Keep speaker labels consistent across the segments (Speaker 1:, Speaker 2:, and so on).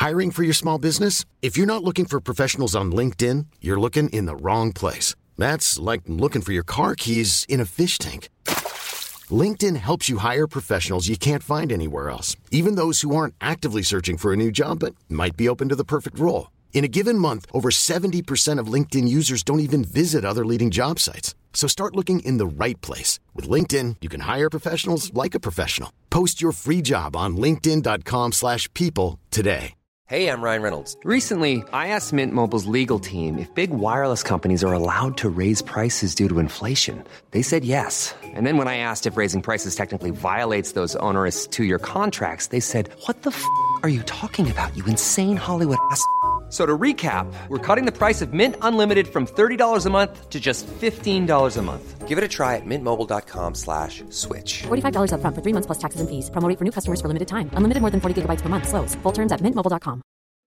Speaker 1: Hiring for your small business? If you're not looking for professionals on LinkedIn, you're looking in the wrong place. That's like looking for your car keys in a fish tank. LinkedIn helps you hire professionals you can't find anywhere else, even those who aren't actively searching for a new job but might be open to the perfect role. In a given month, over 70% of LinkedIn users don't even visit other leading job sites. So start looking in the right place. With LinkedIn, you can hire professionals like a professional. Post your free job on linkedin.com/people today.
Speaker 2: Hey, I'm Ryan Reynolds. Recently, I asked Mint Mobile's legal team if big wireless companies are allowed to raise prices due to inflation. They said yes. And then when I asked if raising prices technically violates those onerous two-year contracts, they said, "What the f*** are you talking about, you insane Hollywood ass?" So to recap, we're cutting the price of Mint Unlimited from $30 a month to just $15 a month. Give it a try at mintmobile.com/switch.
Speaker 3: $45 up front for 3 months plus taxes and fees. Promo rate for new customers for limited time. Unlimited more than 40 gigabytes per month. Slows full terms at mintmobile.com.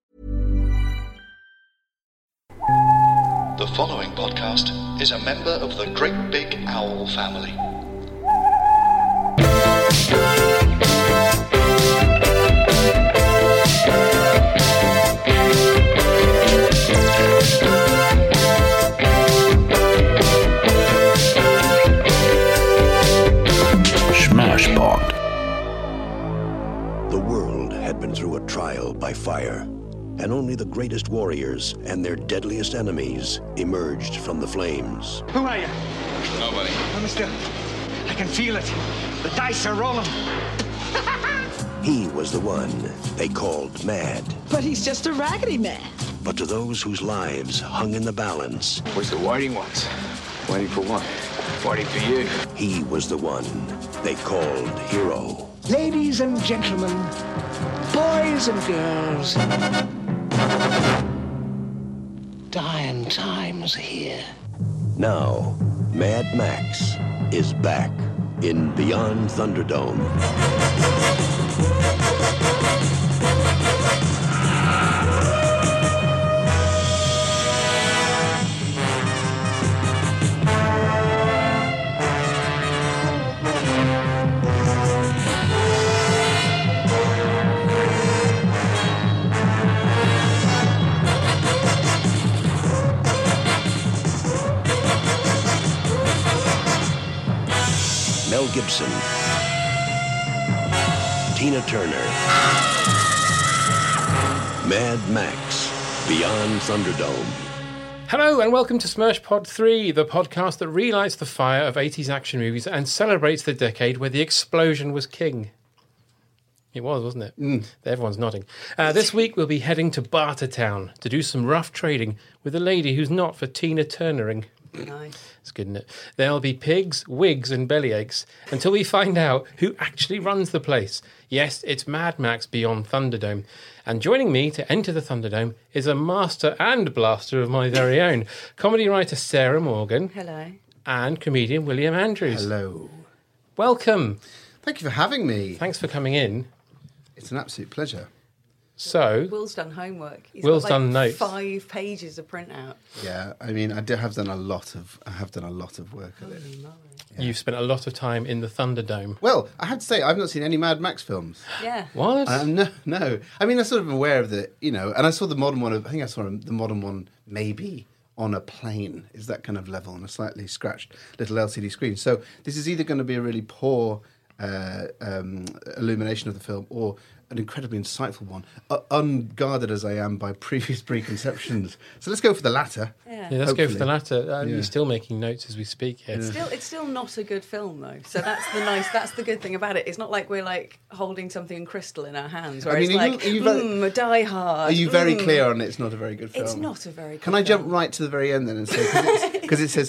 Speaker 4: The following podcast is a member of the Great Big Owl family.
Speaker 5: Smashbot. The world had been through a trial by fire, and only the greatest warriors and their deadliest enemies emerged from the flames.
Speaker 6: Who are you?
Speaker 7: Nobody.
Speaker 6: Mister, I can feel it. The dice are rolling.
Speaker 5: He was the one they called Mad.
Speaker 8: But he's just a raggedy man.
Speaker 5: But to those whose lives hung in the balance,
Speaker 7: Where's the waiting ones? Waiting for what? Waiting for you.
Speaker 5: he was the one they called Hero.
Speaker 8: Ladies and gentlemen, boys and girls, dying times here.
Speaker 5: Now, Mad Max is back in Beyond Thunderdome. Mel Gibson, Tina Turner, Mad Max, Beyond Thunderdome.
Speaker 9: Hello and welcome to Smashpod 3, the podcast that relights the fire of 80s action movies and celebrates the decade where the explosion was king. It was, wasn't it? Everyone's nodding. This week we'll be heading to Bartertown to do some rough trading with a lady who's not for Tina Turnering.
Speaker 10: Nice.
Speaker 9: It's good, isn't it? There'll be pigs, wigs and bellyaches until we find out who actually runs the place. Yes, it's Mad Max Beyond Thunderdome. And joining me to enter the Thunderdome is a master and blaster of my very own, comedy writer Sarah Morgan.
Speaker 10: Hello.
Speaker 9: And comedian William Andrews.
Speaker 11: Hello.
Speaker 9: Welcome.
Speaker 11: Thank you for having me.
Speaker 9: Thanks for coming in.
Speaker 11: It's an absolute pleasure.
Speaker 9: So,
Speaker 10: Will's done homework. He's
Speaker 9: Will's
Speaker 10: got
Speaker 9: done notes.
Speaker 10: 5 pages of printout.
Speaker 11: Yeah, I mean, I have done a lot of work at it.
Speaker 9: Yeah. You've spent a lot of time in the Thunderdome.
Speaker 11: Well, I have to say, I've not seen any Mad Max films.
Speaker 10: Yeah.
Speaker 9: What?
Speaker 11: No. I mean, I'm sort of aware of the, and I saw the modern one. I think I saw the modern one maybe on a plane. Is that kind of level on a slightly scratched little LCD screen. So this is either going to be a really poor illumination of the film or an incredibly insightful one, unguarded as I am by previous preconceptions. So let's go for the latter.
Speaker 10: Yeah,
Speaker 9: let's go for the latter. You're still making notes as we speak here.
Speaker 10: It's still not a good film though. So that's the good thing about it. It's not like we're like holding something in crystal in our hands. Where it's like, Die Hard.
Speaker 11: Are you very clear on it's not a very good film?
Speaker 10: It's not a very good
Speaker 11: film. Can I jump right to the very end then and say, because it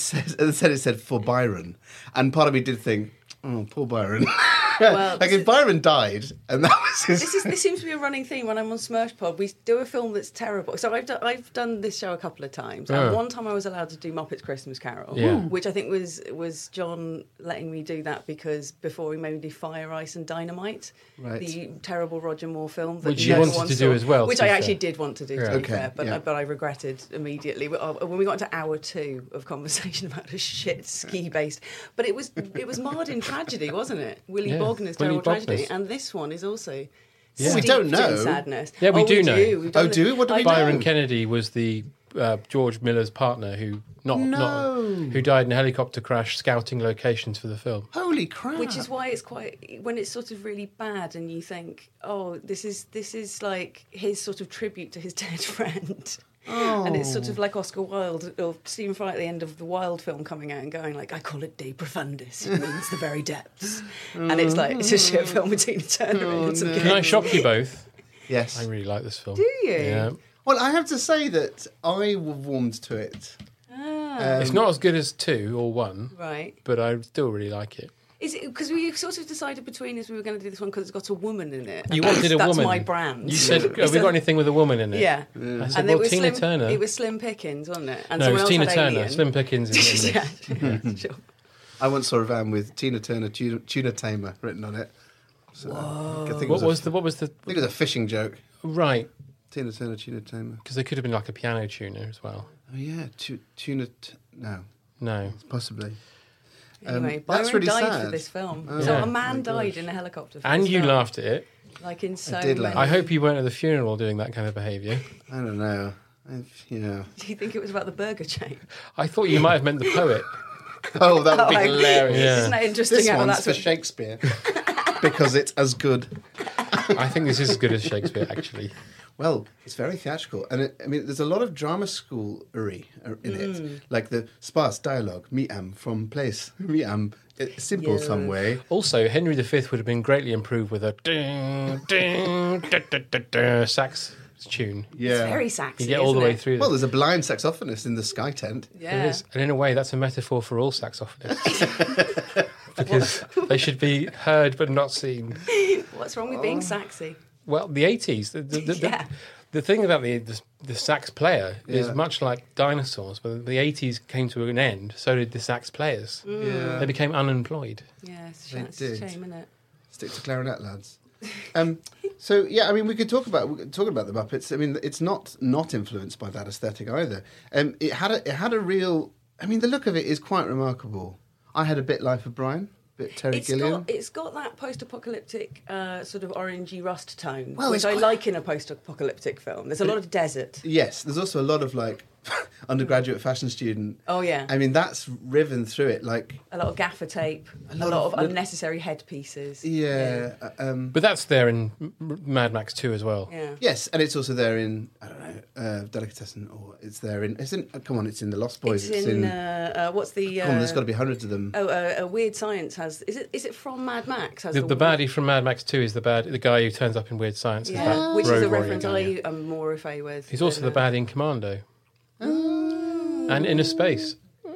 Speaker 11: said for Byron, and part of me did think, oh, poor Byron.
Speaker 10: Well,
Speaker 11: like if Byron died and that was his...
Speaker 10: This seems to be a running theme when I'm on Smurfpod. We do a film that's terrible. So I've done this show a couple of times. And one time I was allowed to do Muppets Christmas Carol, which I think was John letting me do that because before he made me do Fire, Ice and Dynamite, the terrible Roger Moore film. That
Speaker 9: which you wanted to do as well.
Speaker 10: Which I actually did want to do, to be fair, but I regretted immediately. When we got into hour 2 of conversation about a shit ski-based... But it was marred in tragedy, wasn't it? Willy Bogner's terrible tragedy. And this one is also
Speaker 9: Yeah.
Speaker 11: We don't
Speaker 10: steeped in
Speaker 11: know.
Speaker 10: sadness.
Speaker 9: Yeah, we do know.
Speaker 10: We've done
Speaker 11: Oh, do we? What do we know?
Speaker 9: Byron Kennedy was the George Miller's partner who who died in a helicopter crash scouting locations for the film.
Speaker 11: Holy crap!
Speaker 10: Which is why it's quite when it's sort of really bad, and you think, oh, this is like his sort of tribute to his dead friend.
Speaker 11: Oh.
Speaker 10: And it's sort of like Oscar Wilde or Stephen Fry at the end of the Wilde film coming out and going like, I call it De Profundis. It means the very depths. And it's like, it's a shit film with Tina Turner in it.
Speaker 9: Can I shock you both?
Speaker 11: Yes.
Speaker 9: I really like this film.
Speaker 10: Do you?
Speaker 9: Yeah.
Speaker 11: Well, I have to say that I warmed to it.
Speaker 9: It's not as good as 2 or 1.
Speaker 10: Right.
Speaker 9: But I still really like it.
Speaker 10: Is it because we sort of decided between us we were going to do this one because it's got a woman in it?
Speaker 9: You wanted a woman.
Speaker 10: That's my brand.
Speaker 9: You said, have we got anything with a woman in it?
Speaker 10: Yeah.
Speaker 9: I said, well, Tina Turner.
Speaker 10: It was Slim Pickens, wasn't it? And
Speaker 9: no, it was
Speaker 10: someone
Speaker 9: Tina
Speaker 10: else had
Speaker 9: Turner.
Speaker 10: Alien.
Speaker 9: Slim Pickens is in it.
Speaker 10: Yeah, sure.
Speaker 11: I once saw a van with Tina Turner, Tuna Tamer written on it. So I think
Speaker 9: What was the?
Speaker 11: I think it was a fishing joke.
Speaker 9: Right.
Speaker 11: Tina Turner, Tuna Tamer.
Speaker 9: Because they could have been like a piano tuner as well.
Speaker 11: Oh yeah, no.
Speaker 9: No.
Speaker 11: Possibly.
Speaker 10: Anyway,
Speaker 11: that's
Speaker 10: Byron
Speaker 11: really
Speaker 10: died
Speaker 11: sad.
Speaker 10: for this film.
Speaker 11: Oh,
Speaker 10: so
Speaker 9: yeah.
Speaker 10: a man died in a helicopter. For
Speaker 9: And
Speaker 10: this
Speaker 9: you
Speaker 10: film.
Speaker 9: laughed at it.
Speaker 10: Like in so
Speaker 11: did
Speaker 10: many.
Speaker 11: laugh.
Speaker 9: I hope you weren't at the funeral doing that kind of behaviour.
Speaker 11: I don't know.
Speaker 10: Do you think it was about the burger chain?
Speaker 9: I thought you might have meant the poet.
Speaker 11: Oh, that would be
Speaker 10: like,
Speaker 11: hilarious.
Speaker 9: Yeah.
Speaker 10: Isn't that interesting?
Speaker 11: This
Speaker 10: how
Speaker 11: one's
Speaker 10: that's
Speaker 11: for
Speaker 10: what-
Speaker 11: Shakespeare because it's as good.
Speaker 9: I think this is as good as Shakespeare, actually.
Speaker 11: Well, it's very theatrical, and there's a lot of drama school-ery in it, like the sparse dialogue, "Me from place, me simple some way."
Speaker 9: Also, Henry V would have been greatly improved with a ding, ding, da, da, da, da, sax tune.
Speaker 11: Yeah,
Speaker 10: It's very saxy.
Speaker 9: You get all the way
Speaker 10: isn't it?
Speaker 9: through.
Speaker 11: Well, there's a blind saxophonist in the Sky Tent.
Speaker 10: Yeah.
Speaker 9: It is. And in a way, that's a metaphor for all saxophonists. Because they should be heard but not seen.
Speaker 10: What's wrong with being saxy?
Speaker 9: Well, the 80s,
Speaker 10: Yeah.
Speaker 9: the thing about the sax player is
Speaker 11: Yeah.
Speaker 9: much like dinosaurs. When the 80s came to an end, so did the sax players.
Speaker 11: Yeah.
Speaker 9: They became unemployed.
Speaker 10: Yeah, it's
Speaker 11: They
Speaker 10: a
Speaker 11: did.
Speaker 10: shame, isn't it?
Speaker 11: Stick to clarinet, lads. So yeah, I mean, we could talk about the Muppets. I mean, it's not influenced by that aesthetic either. It had a real. I mean, the look of it is quite remarkable. I had a bit Life of Brian, bit Terry Gilliam.
Speaker 10: It's got that post-apocalyptic sort of orangey rust tone,
Speaker 11: Well,
Speaker 10: which
Speaker 11: it's
Speaker 10: I
Speaker 11: quite-
Speaker 10: like in a post-apocalyptic film. There's a lot of desert.
Speaker 11: Yes, there's also a lot of like undergraduate fashion student.
Speaker 10: Oh yeah,
Speaker 11: I mean, that's riven through it. Like
Speaker 10: a lot of gaffer tape, a lot of unnecessary headpieces.
Speaker 11: yeah.
Speaker 9: But that's there in Mad Max 2 as well.
Speaker 10: Yeah.
Speaker 11: Yes, and it's also there in I don't know Delicatessen, or it's there in. It's in. Come on, it's in the Lost Boys.
Speaker 10: It's in what's the?
Speaker 11: Come on, there's got to be hundreds of them.
Speaker 10: Weird Science has. Is it from Mad Max? Has
Speaker 9: The baddie from Mad Max 2 is the guy who turns up in Weird Science.
Speaker 10: Yeah,
Speaker 9: that
Speaker 10: which is
Speaker 9: road
Speaker 10: a
Speaker 9: warrior
Speaker 10: reference
Speaker 9: guy.
Speaker 10: I am more au fait with.
Speaker 9: He's also the baddie in Commando. And Inner Space.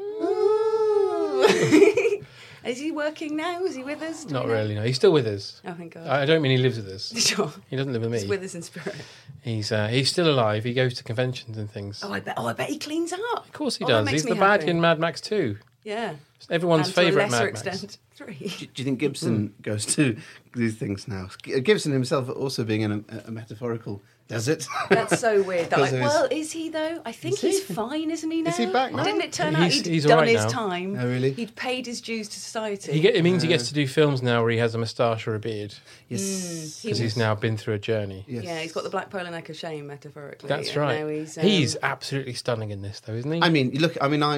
Speaker 10: Is he working now? Is he with us? Do
Speaker 9: Not
Speaker 10: we know?
Speaker 9: really, no. He's still with us.
Speaker 10: Oh, thank God.
Speaker 9: I don't mean he lives with us.
Speaker 10: Sure.
Speaker 9: He doesn't live with me.
Speaker 10: He's with us in spirit.
Speaker 9: He's still alive. He goes to conventions and things.
Speaker 10: Oh, I bet he cleans up.
Speaker 9: Of course he
Speaker 10: that
Speaker 9: does.
Speaker 10: makes
Speaker 9: He's
Speaker 10: me
Speaker 9: the bad
Speaker 10: happy.
Speaker 9: in Mad Max 2.
Speaker 10: Yeah.
Speaker 9: It's everyone's
Speaker 10: And to a
Speaker 9: favourite
Speaker 10: lesser
Speaker 9: Mad Max.
Speaker 10: extent, 3.
Speaker 11: Do you think Gibson goes to these things now? Gibson himself also being in a metaphorical desert.
Speaker 10: That's so weird. That,
Speaker 11: Because of his-
Speaker 10: well, is he though? I think he's fine, isn't he now?
Speaker 11: Is he back now?
Speaker 10: Didn't it turn out
Speaker 9: He's
Speaker 10: he'd done
Speaker 9: all right
Speaker 10: his
Speaker 9: now.
Speaker 10: time?
Speaker 11: Oh, really?
Speaker 10: He'd paid his dues to society.
Speaker 9: It means he gets to do films now where he has a moustache or a beard.
Speaker 11: Yes.
Speaker 9: Because he's now been through a journey.
Speaker 11: Yes.
Speaker 10: Yeah, he's got the black polo neck of shame, metaphorically.
Speaker 9: That's
Speaker 10: and
Speaker 9: right.
Speaker 10: now he's,
Speaker 9: He's absolutely stunning in this, though, isn't he?
Speaker 11: I mean, look. I mean,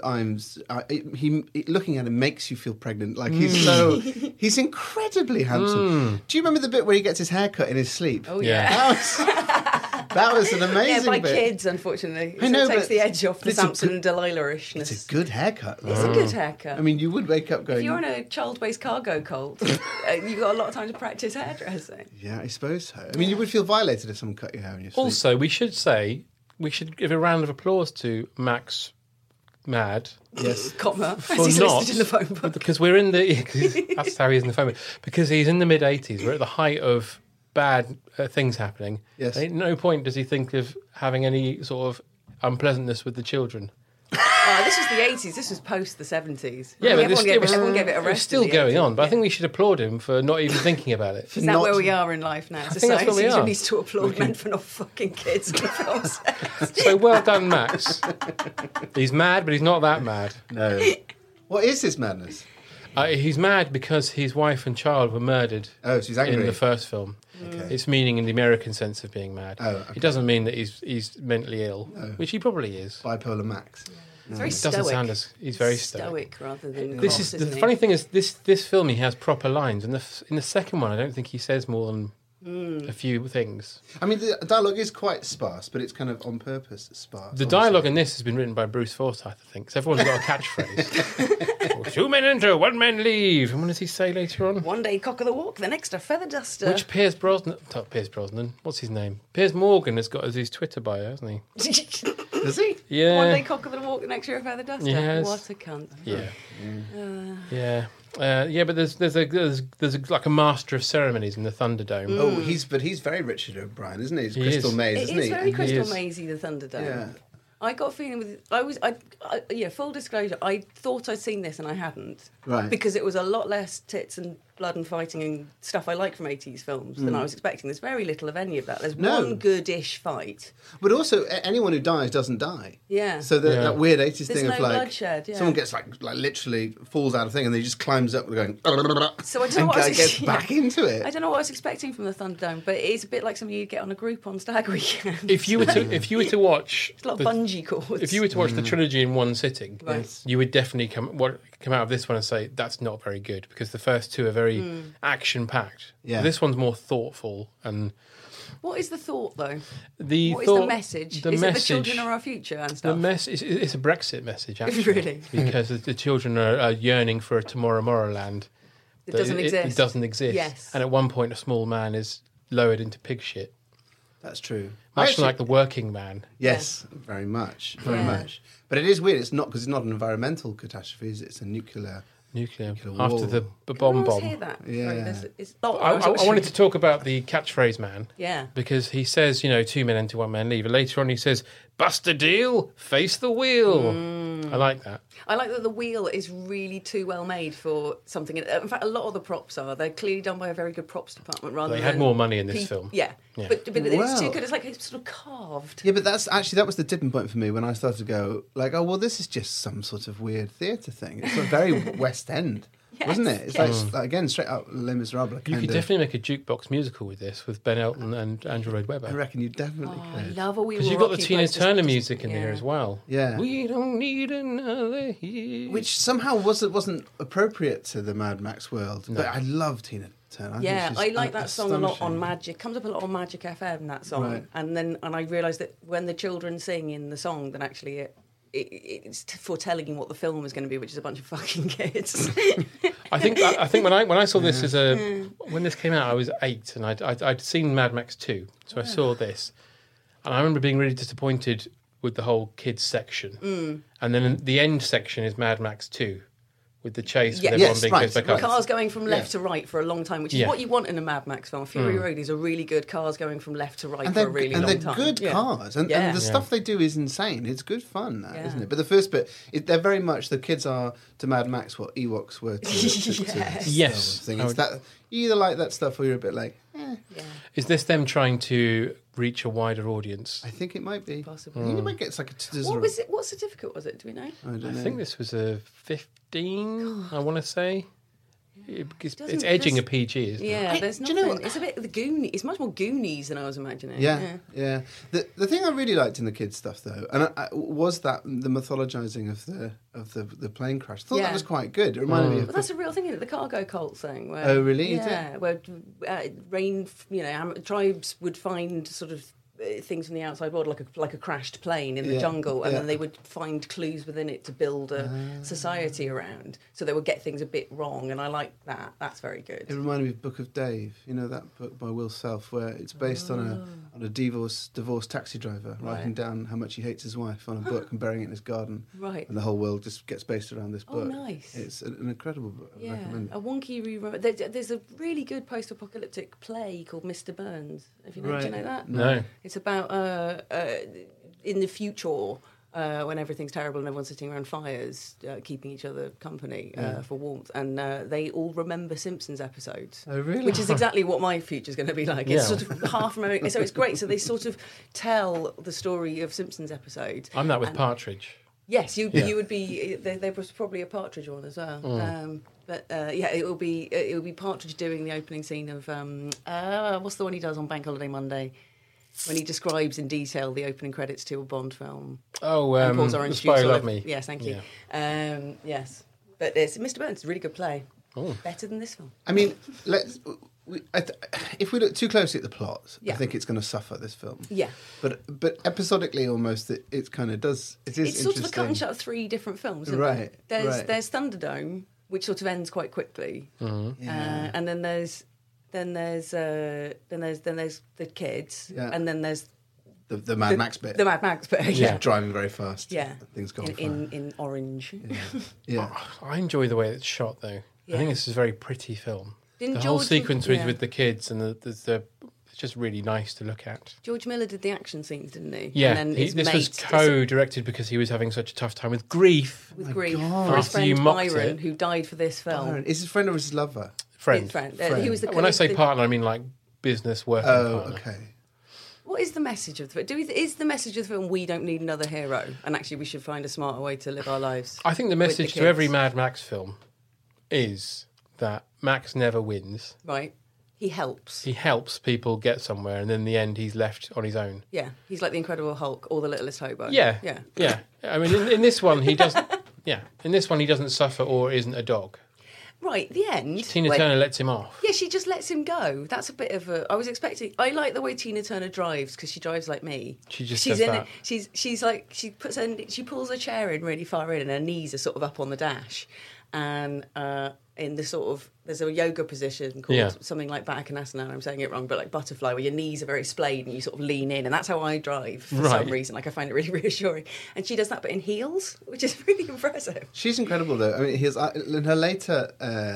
Speaker 11: looking at him makes you feel pregnant. Like he's incredibly handsome. Do you remember the bit where he gets his hair cut in his sleep?
Speaker 10: Oh
Speaker 9: Yeah.
Speaker 10: yeah.
Speaker 11: That was an amazing
Speaker 10: Yeah, by
Speaker 11: bit.
Speaker 10: kids, unfortunately.
Speaker 11: I know,
Speaker 10: so it takes
Speaker 11: but
Speaker 10: the edge off the
Speaker 11: it's a
Speaker 10: Samson
Speaker 11: good-
Speaker 10: and Delilah-ishness.
Speaker 11: It's a good haircut.
Speaker 10: It's a good haircut.
Speaker 11: I mean, you would wake up going.
Speaker 10: if you're on a child-based cargo cult, you've got a lot of time to practice hairdressing.
Speaker 11: Yeah, I suppose so. I mean, you would feel violated if someone cut your hair in your sleep.
Speaker 9: Also, we should give a round of applause to Max Mad.
Speaker 11: Yes.
Speaker 10: Comma, as
Speaker 9: For
Speaker 10: he's
Speaker 9: not,
Speaker 10: listed in the phone book.
Speaker 9: because we're in the. That's how he is in the phone book. Because he's in the mid 80s. We're at the height of bad things happening.
Speaker 11: Yes.
Speaker 9: At no point does he think of having any sort of unpleasantness with the children.
Speaker 10: This was the 80s. This was post the 70s.
Speaker 9: Yeah, but
Speaker 10: everyone gave it a
Speaker 9: it was
Speaker 10: rest.
Speaker 9: still
Speaker 10: in the
Speaker 9: going
Speaker 10: 80s.
Speaker 9: on. But I
Speaker 10: Yeah.
Speaker 9: think we should applaud him for not even thinking about it.
Speaker 10: Is that where we are in life now?
Speaker 9: think that's where we are.
Speaker 10: needs to applaud men for not fucking kids in film sets.
Speaker 9: So well done, Max. He's mad, but he's not that mad.
Speaker 11: No. What is his madness?
Speaker 9: He's mad because his wife and child were murdered.
Speaker 11: Oh, so he's angry
Speaker 9: in the first film.
Speaker 11: Okay.
Speaker 9: It's meaning in the American sense of being mad.
Speaker 11: Oh, okay.
Speaker 9: It doesn't mean that he's mentally ill, which he probably is.
Speaker 11: Bipolar Max.
Speaker 10: It's very
Speaker 9: It doesn't sound as he's very stoic.
Speaker 10: rather than
Speaker 9: This
Speaker 10: cross,
Speaker 9: is the
Speaker 10: isn't he?
Speaker 9: funny thing is this film he has proper lines, and in the second one I don't think he says more than a few things.
Speaker 11: I mean, the dialogue is quite sparse, but it's kind of on purpose sparse.
Speaker 9: The dialogue in this has been written by Bruce Forsyth, I think. So everyone's got a catchphrase. 2 men enter, 1 man leave. And what does he say later on?
Speaker 10: One day cock of the walk, the next a feather duster.
Speaker 9: Which Piers Brosnan? Not Piers Brosnan. What's his name? Piers Morgan has got as his Twitter bio, hasn't he?
Speaker 11: Does he?
Speaker 9: Yeah.
Speaker 10: One day cock of the walk, the next year a feather duster.
Speaker 9: Yes.
Speaker 10: What a cunt.
Speaker 9: Yeah. Yeah, but there's like a master of ceremonies in the Thunderdome.
Speaker 11: Oh, he's very Richard O'Brien, isn't he? He's Crystal Maze,
Speaker 10: It
Speaker 11: isn't
Speaker 10: is
Speaker 11: he?
Speaker 10: very
Speaker 11: And
Speaker 10: Crystal
Speaker 11: he
Speaker 10: Mazy, the Thunderdome.
Speaker 11: Yeah.
Speaker 10: I got a feeling with full disclosure, I thought I'd seen this and I hadn't.
Speaker 11: Right.
Speaker 10: Because it was a lot less tits and blood and fighting and stuff I like from 80s films than I was expecting. There's very little of any of that. There's one good-ish fight.
Speaker 11: But also, anyone who dies doesn't die.
Speaker 10: Yeah.
Speaker 11: So that weird 80s
Speaker 10: There's
Speaker 11: thing
Speaker 10: no
Speaker 11: of like
Speaker 10: bloodshed, yeah.
Speaker 11: someone gets like literally falls out of thing and then he just climbs up going
Speaker 10: So I don't know what I was
Speaker 11: gets back into it.
Speaker 10: I don't know what I was expecting from the Thunderdome, but it's a bit like something you'd get on a Groupon stag weekend.
Speaker 9: If you were to watch,
Speaker 10: it's a lot of bungee cords.
Speaker 9: If you were to watch the trilogy in one sitting,
Speaker 10: Right.
Speaker 9: you would definitely come out of this one and say that's not very good because the first two are very action packed.
Speaker 11: Yeah.
Speaker 9: This one's more thoughtful and.
Speaker 10: What is the thought, though? What is
Speaker 9: thought,
Speaker 10: the message?
Speaker 9: The
Speaker 10: is
Speaker 9: message,
Speaker 10: it the children are our future and stuff?
Speaker 9: It's a Brexit message, actually.
Speaker 10: Really?
Speaker 9: Because the children are yearning for a Tomorrowland.
Speaker 10: It doesn't exist.
Speaker 9: It doesn't exist.
Speaker 10: Yes.
Speaker 9: And at one point, a small man is lowered into pig shit.
Speaker 11: That's true.
Speaker 9: Much like the working man.
Speaker 11: Yes, very much. But it is weird. It's not because it's not an environmental catastrophe. It's a nuclear
Speaker 9: after
Speaker 11: war.
Speaker 9: the bomb.
Speaker 10: Hear that?
Speaker 11: Yeah.
Speaker 9: I wanted to talk about the catchphrase man.
Speaker 10: Yeah.
Speaker 9: Because he says, 2 men enter, 1 man leave. And later on he says, bust a deal, face the wheel. I like that.
Speaker 10: I like that the wheel is really too well made for something. In fact, a lot of the props they're clearly done by a very good props department rather
Speaker 9: They
Speaker 10: than...
Speaker 9: had more money in this film.
Speaker 10: Yeah.
Speaker 9: Yeah.
Speaker 10: But it's too good. It's like it's sort of carved.
Speaker 11: Yeah, but that was the tipping point for me when I started to go like, oh well, this is just some sort of weird theatre thing. It's like very West End, wasn't it? It's like again straight out Les Miserables.
Speaker 9: You could definitely make a jukebox musical with this with Ben Elton and Andrew Lloyd Webber.
Speaker 11: I reckon you definitely
Speaker 10: I
Speaker 11: could.
Speaker 10: love a wee.
Speaker 9: Because you've got the Tina Turner music in there as well.
Speaker 11: Yeah.
Speaker 9: We don't need another hit.
Speaker 11: Which somehow wasn't appropriate to the Mad Max world. But I love Tina Turner.
Speaker 10: I like that song a lot on Magic. Comes up a lot on Magic FM, that song.
Speaker 11: Right.
Speaker 10: And I realised that when the children sing in the song, then actually it's foretelling what the film is going to be, which is a bunch of fucking kids.
Speaker 9: I think when I saw this when this came out, I was 8 and I'd seen Mad Max 2, so I saw this, and I remember being really disappointed with the whole kids section, and then the end section is Mad Max 2. With the chase, with everyone being chased by cars.
Speaker 10: Cars going from left to right for a long time, which is what you want in a Mad Max film. Fury Road is a really good cars going from left to right for a really long time.
Speaker 11: And they're good cars. And the stuff they do is insane. It's good fun, isn't it? But the first bit, they're very much, the kids are to Mad Max what Ewoks were to
Speaker 9: Yes.
Speaker 11: thing. It's that, you either like that stuff or you're a bit like, eh.
Speaker 10: Yeah.
Speaker 9: Is this them trying to reach a wider audience?
Speaker 11: I think it might be.
Speaker 10: Possibly.
Speaker 11: I think it might get like a...
Speaker 10: What was it? What certificate was it? Do we know?
Speaker 11: I don't know.
Speaker 9: I think this was a 15, I want to say. It's
Speaker 10: Doesn't-
Speaker 9: edging a
Speaker 10: there's-
Speaker 9: PG, isn't it?
Speaker 10: Yeah, there's
Speaker 11: do you
Speaker 10: nothing.
Speaker 11: know-
Speaker 10: It's a bit the Goonies. It's much more Goonies than I was imagining.
Speaker 11: Yeah. The thing I really liked in the kids stuff though, and was that the mythologizing of the plane crash. I thought that was quite good. It reminded me of.
Speaker 10: But that's a real thing, isn't it? The cargo cult thing. Where,
Speaker 11: Oh, really? Is
Speaker 10: Yeah, where tribes would find sort of things from the outside world, like a crashed plane in the jungle, and then they would find clues within it to build a society around. So they would get things a bit wrong, and I like that. That's very good.
Speaker 11: It reminded me of Book of Dave. You know that book by Will Self, where it's based on a divorced taxi driver writing down how much he hates his wife on a book and burying it in his garden.
Speaker 10: Right.
Speaker 11: And the whole world just gets based around this book.
Speaker 10: Oh, nice.
Speaker 11: It's an incredible book. I
Speaker 10: Yeah,
Speaker 11: recommend it.
Speaker 10: a wonky rewrite. There's a really good post-apocalyptic play called Mr. Burns. Do you know that?
Speaker 9: No.
Speaker 10: It's about in the future when everything's terrible and everyone's sitting around fires, keeping each other company for warmth, and they all remember Simpsons episodes.
Speaker 11: Oh, really?
Speaker 10: Which is exactly what my future's going to be like. It's sort of half remembering. So it's great. So they sort of tell the story of Simpsons episodes.
Speaker 9: I'm that with Partridge.
Speaker 10: Yes, you would be. There was probably a Partridge one as well. But it will be Partridge doing the opening scene of what's the one he does on Bank Holiday Monday, when he describes in detail the opening credits to a Bond film.
Speaker 9: Oh, The Spy Who Loved Me.
Speaker 10: Yes, thank you. Yeah. Yes, but it's Mr. Burns. It's a really good play.
Speaker 9: Oh.
Speaker 10: Better than this film.
Speaker 11: I mean, if we look too closely at the plot, I think it's going to suffer, this film.
Speaker 10: Yeah.
Speaker 11: But episodically, almost, it kind of does. It's
Speaker 10: sort of a cut and shut of 3 different films, isn't
Speaker 11: right,
Speaker 10: it? There's
Speaker 11: right.
Speaker 10: Thunderdome, which sort of ends quite quickly, and then there's the kids,
Speaker 11: and
Speaker 10: then there's
Speaker 11: the Mad Max bit.
Speaker 10: The Mad Max bit,
Speaker 11: yeah, driving very fast.
Speaker 10: Yeah,
Speaker 11: things gone
Speaker 10: in orange.
Speaker 11: Yeah.
Speaker 9: Oh, I enjoy the way it's shot, though.
Speaker 10: Yeah.
Speaker 9: I think this is a very pretty film.
Speaker 10: Didn't
Speaker 9: the whole
Speaker 10: George-
Speaker 9: sequence
Speaker 10: yeah.
Speaker 9: with the kids and it's just really nice to look at.
Speaker 10: George Miller did the action scenes, didn't he?
Speaker 9: Yeah,
Speaker 10: and then
Speaker 9: this was co-directed because he was having such a tough time with grief.
Speaker 10: With grief.
Speaker 11: God.
Speaker 10: For his
Speaker 9: After you
Speaker 10: friend
Speaker 9: mocked
Speaker 10: Byron,
Speaker 9: it.
Speaker 10: who died for this film.
Speaker 11: Byron. Is his friend or his lover?
Speaker 9: Friend.
Speaker 10: His friend. He was the
Speaker 9: When I say partner, I mean like business working partner.
Speaker 11: Okay.
Speaker 10: What is the message of the film? Is the message of the film we don't need another hero, and actually we should find a smarter way to live our lives?
Speaker 9: I think the message to every Mad Max film is that Max never wins.
Speaker 10: Right. He helps.
Speaker 9: He helps people get somewhere, and in the end, he's left on his own.
Speaker 10: Yeah, he's like the Incredible Hulk or the Littlest Hobo.
Speaker 9: Yeah. I mean, in this one, he doesn't. In this one, he doesn't suffer or isn't a dog.
Speaker 10: Right, the end.
Speaker 9: Tina Turner lets him off.
Speaker 10: Yeah, she just lets him go. That's a bit of a. I was expecting. I like the way Tina Turner drives because she drives like me.
Speaker 9: She's
Speaker 10: does
Speaker 9: in
Speaker 10: that. She's like she pulls her chair in really far in, and her knees are sort of up on the dash, and in the sort of there's a yoga position called something like Baddha Konasana. I'm saying it wrong, but like butterfly, where your knees are very splayed and you sort of lean in, and that's how I drive for some reason. Like I find it really reassuring, and she does that, but in heels, which is really impressive.
Speaker 11: She's incredible, though. I mean, in her later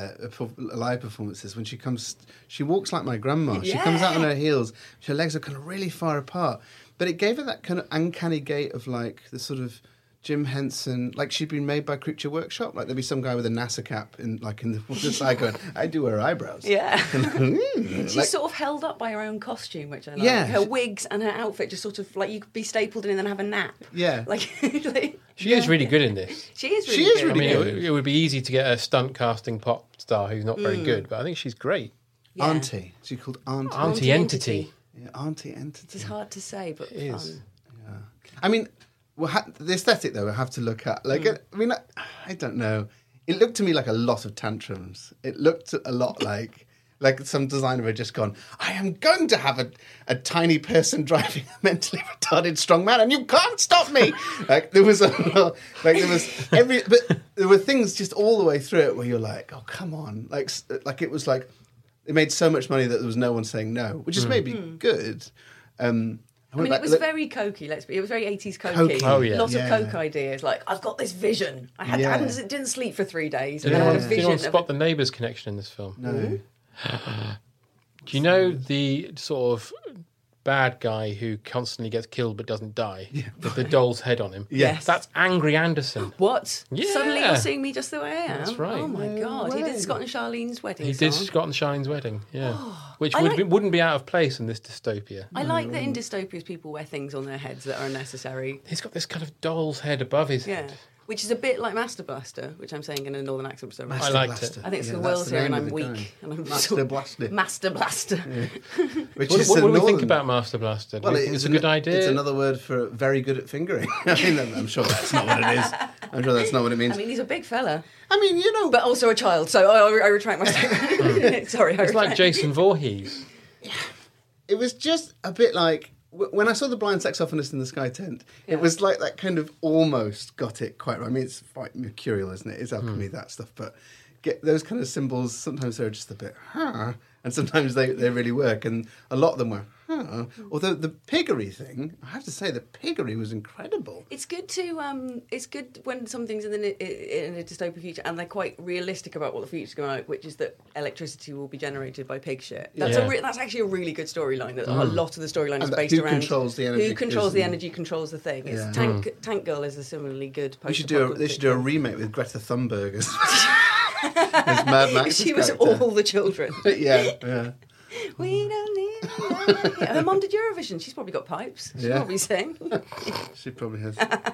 Speaker 11: live performances, when she walks like my grandma. She comes out on her heels. Her legs are kind of really far apart, but it gave her that kind of uncanny gait of like the sort of Jim Henson, like she'd been made by Creature Workshop. Like there'd be some guy with a NASA cap in the side going, I do her eyebrows.
Speaker 10: Yeah. She's sort of held up by her own costume, which I like.
Speaker 11: Yeah.
Speaker 10: Her wigs and her outfit just sort of like you could be stapled in and then have a nap.
Speaker 11: Yeah.
Speaker 9: She is really good in this.
Speaker 10: She is really good.
Speaker 9: I mean, it would be easy to get a stunt casting pop star who's not very good, but I think she's great.
Speaker 10: Yeah.
Speaker 11: Auntie. She's called Auntie.
Speaker 9: Auntie Entity.
Speaker 11: Yeah, Auntie Entity.
Speaker 10: It's hard to say, but
Speaker 9: it
Speaker 10: fun.
Speaker 9: is.
Speaker 11: Yeah. I mean, the aesthetic, though, I have to look at. Like, I mean, I don't know. It looked to me like a lot of tantrums. It looked a lot like some designer had just gone, I am going to have a tiny person driving a mentally retarded strong man, and you can't stop me. But there were things just all the way through it where you're like, oh, come on. Like it was like, it made so much money that there was no one saying no, which is maybe good.
Speaker 10: I mean, it was very cokey. It was very 80s cokey.
Speaker 9: Oh, yeah.
Speaker 10: Lots of coke ideas. Like, I've got this vision. I didn't sleep for 3 days.
Speaker 9: Did
Speaker 10: And I had a
Speaker 9: anyone
Speaker 10: vision.
Speaker 9: spot the Neighbours connection in this film?
Speaker 11: No.
Speaker 9: Do you know the sort of bad guy who constantly gets killed but doesn't die? Yeah. With the doll's head on him?
Speaker 10: Yes.
Speaker 9: That's Angry Anderson.
Speaker 10: What?
Speaker 9: Yeah.
Speaker 10: Suddenly you're seeing me just the way I am?
Speaker 9: That's right.
Speaker 10: Oh, my God. He
Speaker 11: way.
Speaker 10: did Scott and Charlene's wedding
Speaker 9: He
Speaker 10: song.
Speaker 9: did Scott and Charlene's wedding, yeah. Which
Speaker 10: I
Speaker 9: wouldn't be out of place in this dystopia.
Speaker 10: I like that in dystopias people wear things on their heads that are unnecessary.
Speaker 9: He's got this kind of doll's head above his head.
Speaker 10: Which is a bit like Master Blaster, which I'm saying in a northern accent. So
Speaker 9: I liked it.
Speaker 10: I think it's the world's here and I'm weak. And I'm
Speaker 11: Master Blaster.
Speaker 10: Master Blaster.
Speaker 11: Which
Speaker 9: What
Speaker 11: is
Speaker 9: do we
Speaker 11: northern-
Speaker 9: think about Master Blaster? Do
Speaker 11: Well,
Speaker 9: we think it's a good idea?
Speaker 11: It's another word for very good at fingering. I mean, I'm sure that's not what it is. I'm sure that's not what it means.
Speaker 10: I mean, he's a big fella.
Speaker 11: I mean, you know...
Speaker 10: But also a child, so I retract my statement. Sorry,
Speaker 9: It's like Jason Voorhees.
Speaker 11: It was just a bit like... When I saw the blind saxophonist in the Sky Tent, it was like that kind of almost got it quite right. I mean, it's quite mercurial, isn't it? It's alchemy, that stuff. But get those kind of symbols, sometimes they're just a bit, and sometimes they really work. And a lot of them were, Although the piggery thing, I have to say, the piggery was incredible.
Speaker 10: It's good to it's good when something's in a dystopian future and they're quite realistic about what the future's going to be like, which is that electricity will be generated by pig shit. That's that's actually a really good storyline. That a lot of the storyline is based around
Speaker 11: who controls the energy.
Speaker 10: Who controls the energy controls the thing. It's Tank Girl is a similarly good.
Speaker 11: They should do a remake with Greta Thunberg as Mad Max.
Speaker 10: She was all the children.
Speaker 11: yeah.
Speaker 10: We don't need her mum did Eurovision. She's probably got pipes. She'll probably sing.
Speaker 11: She probably has.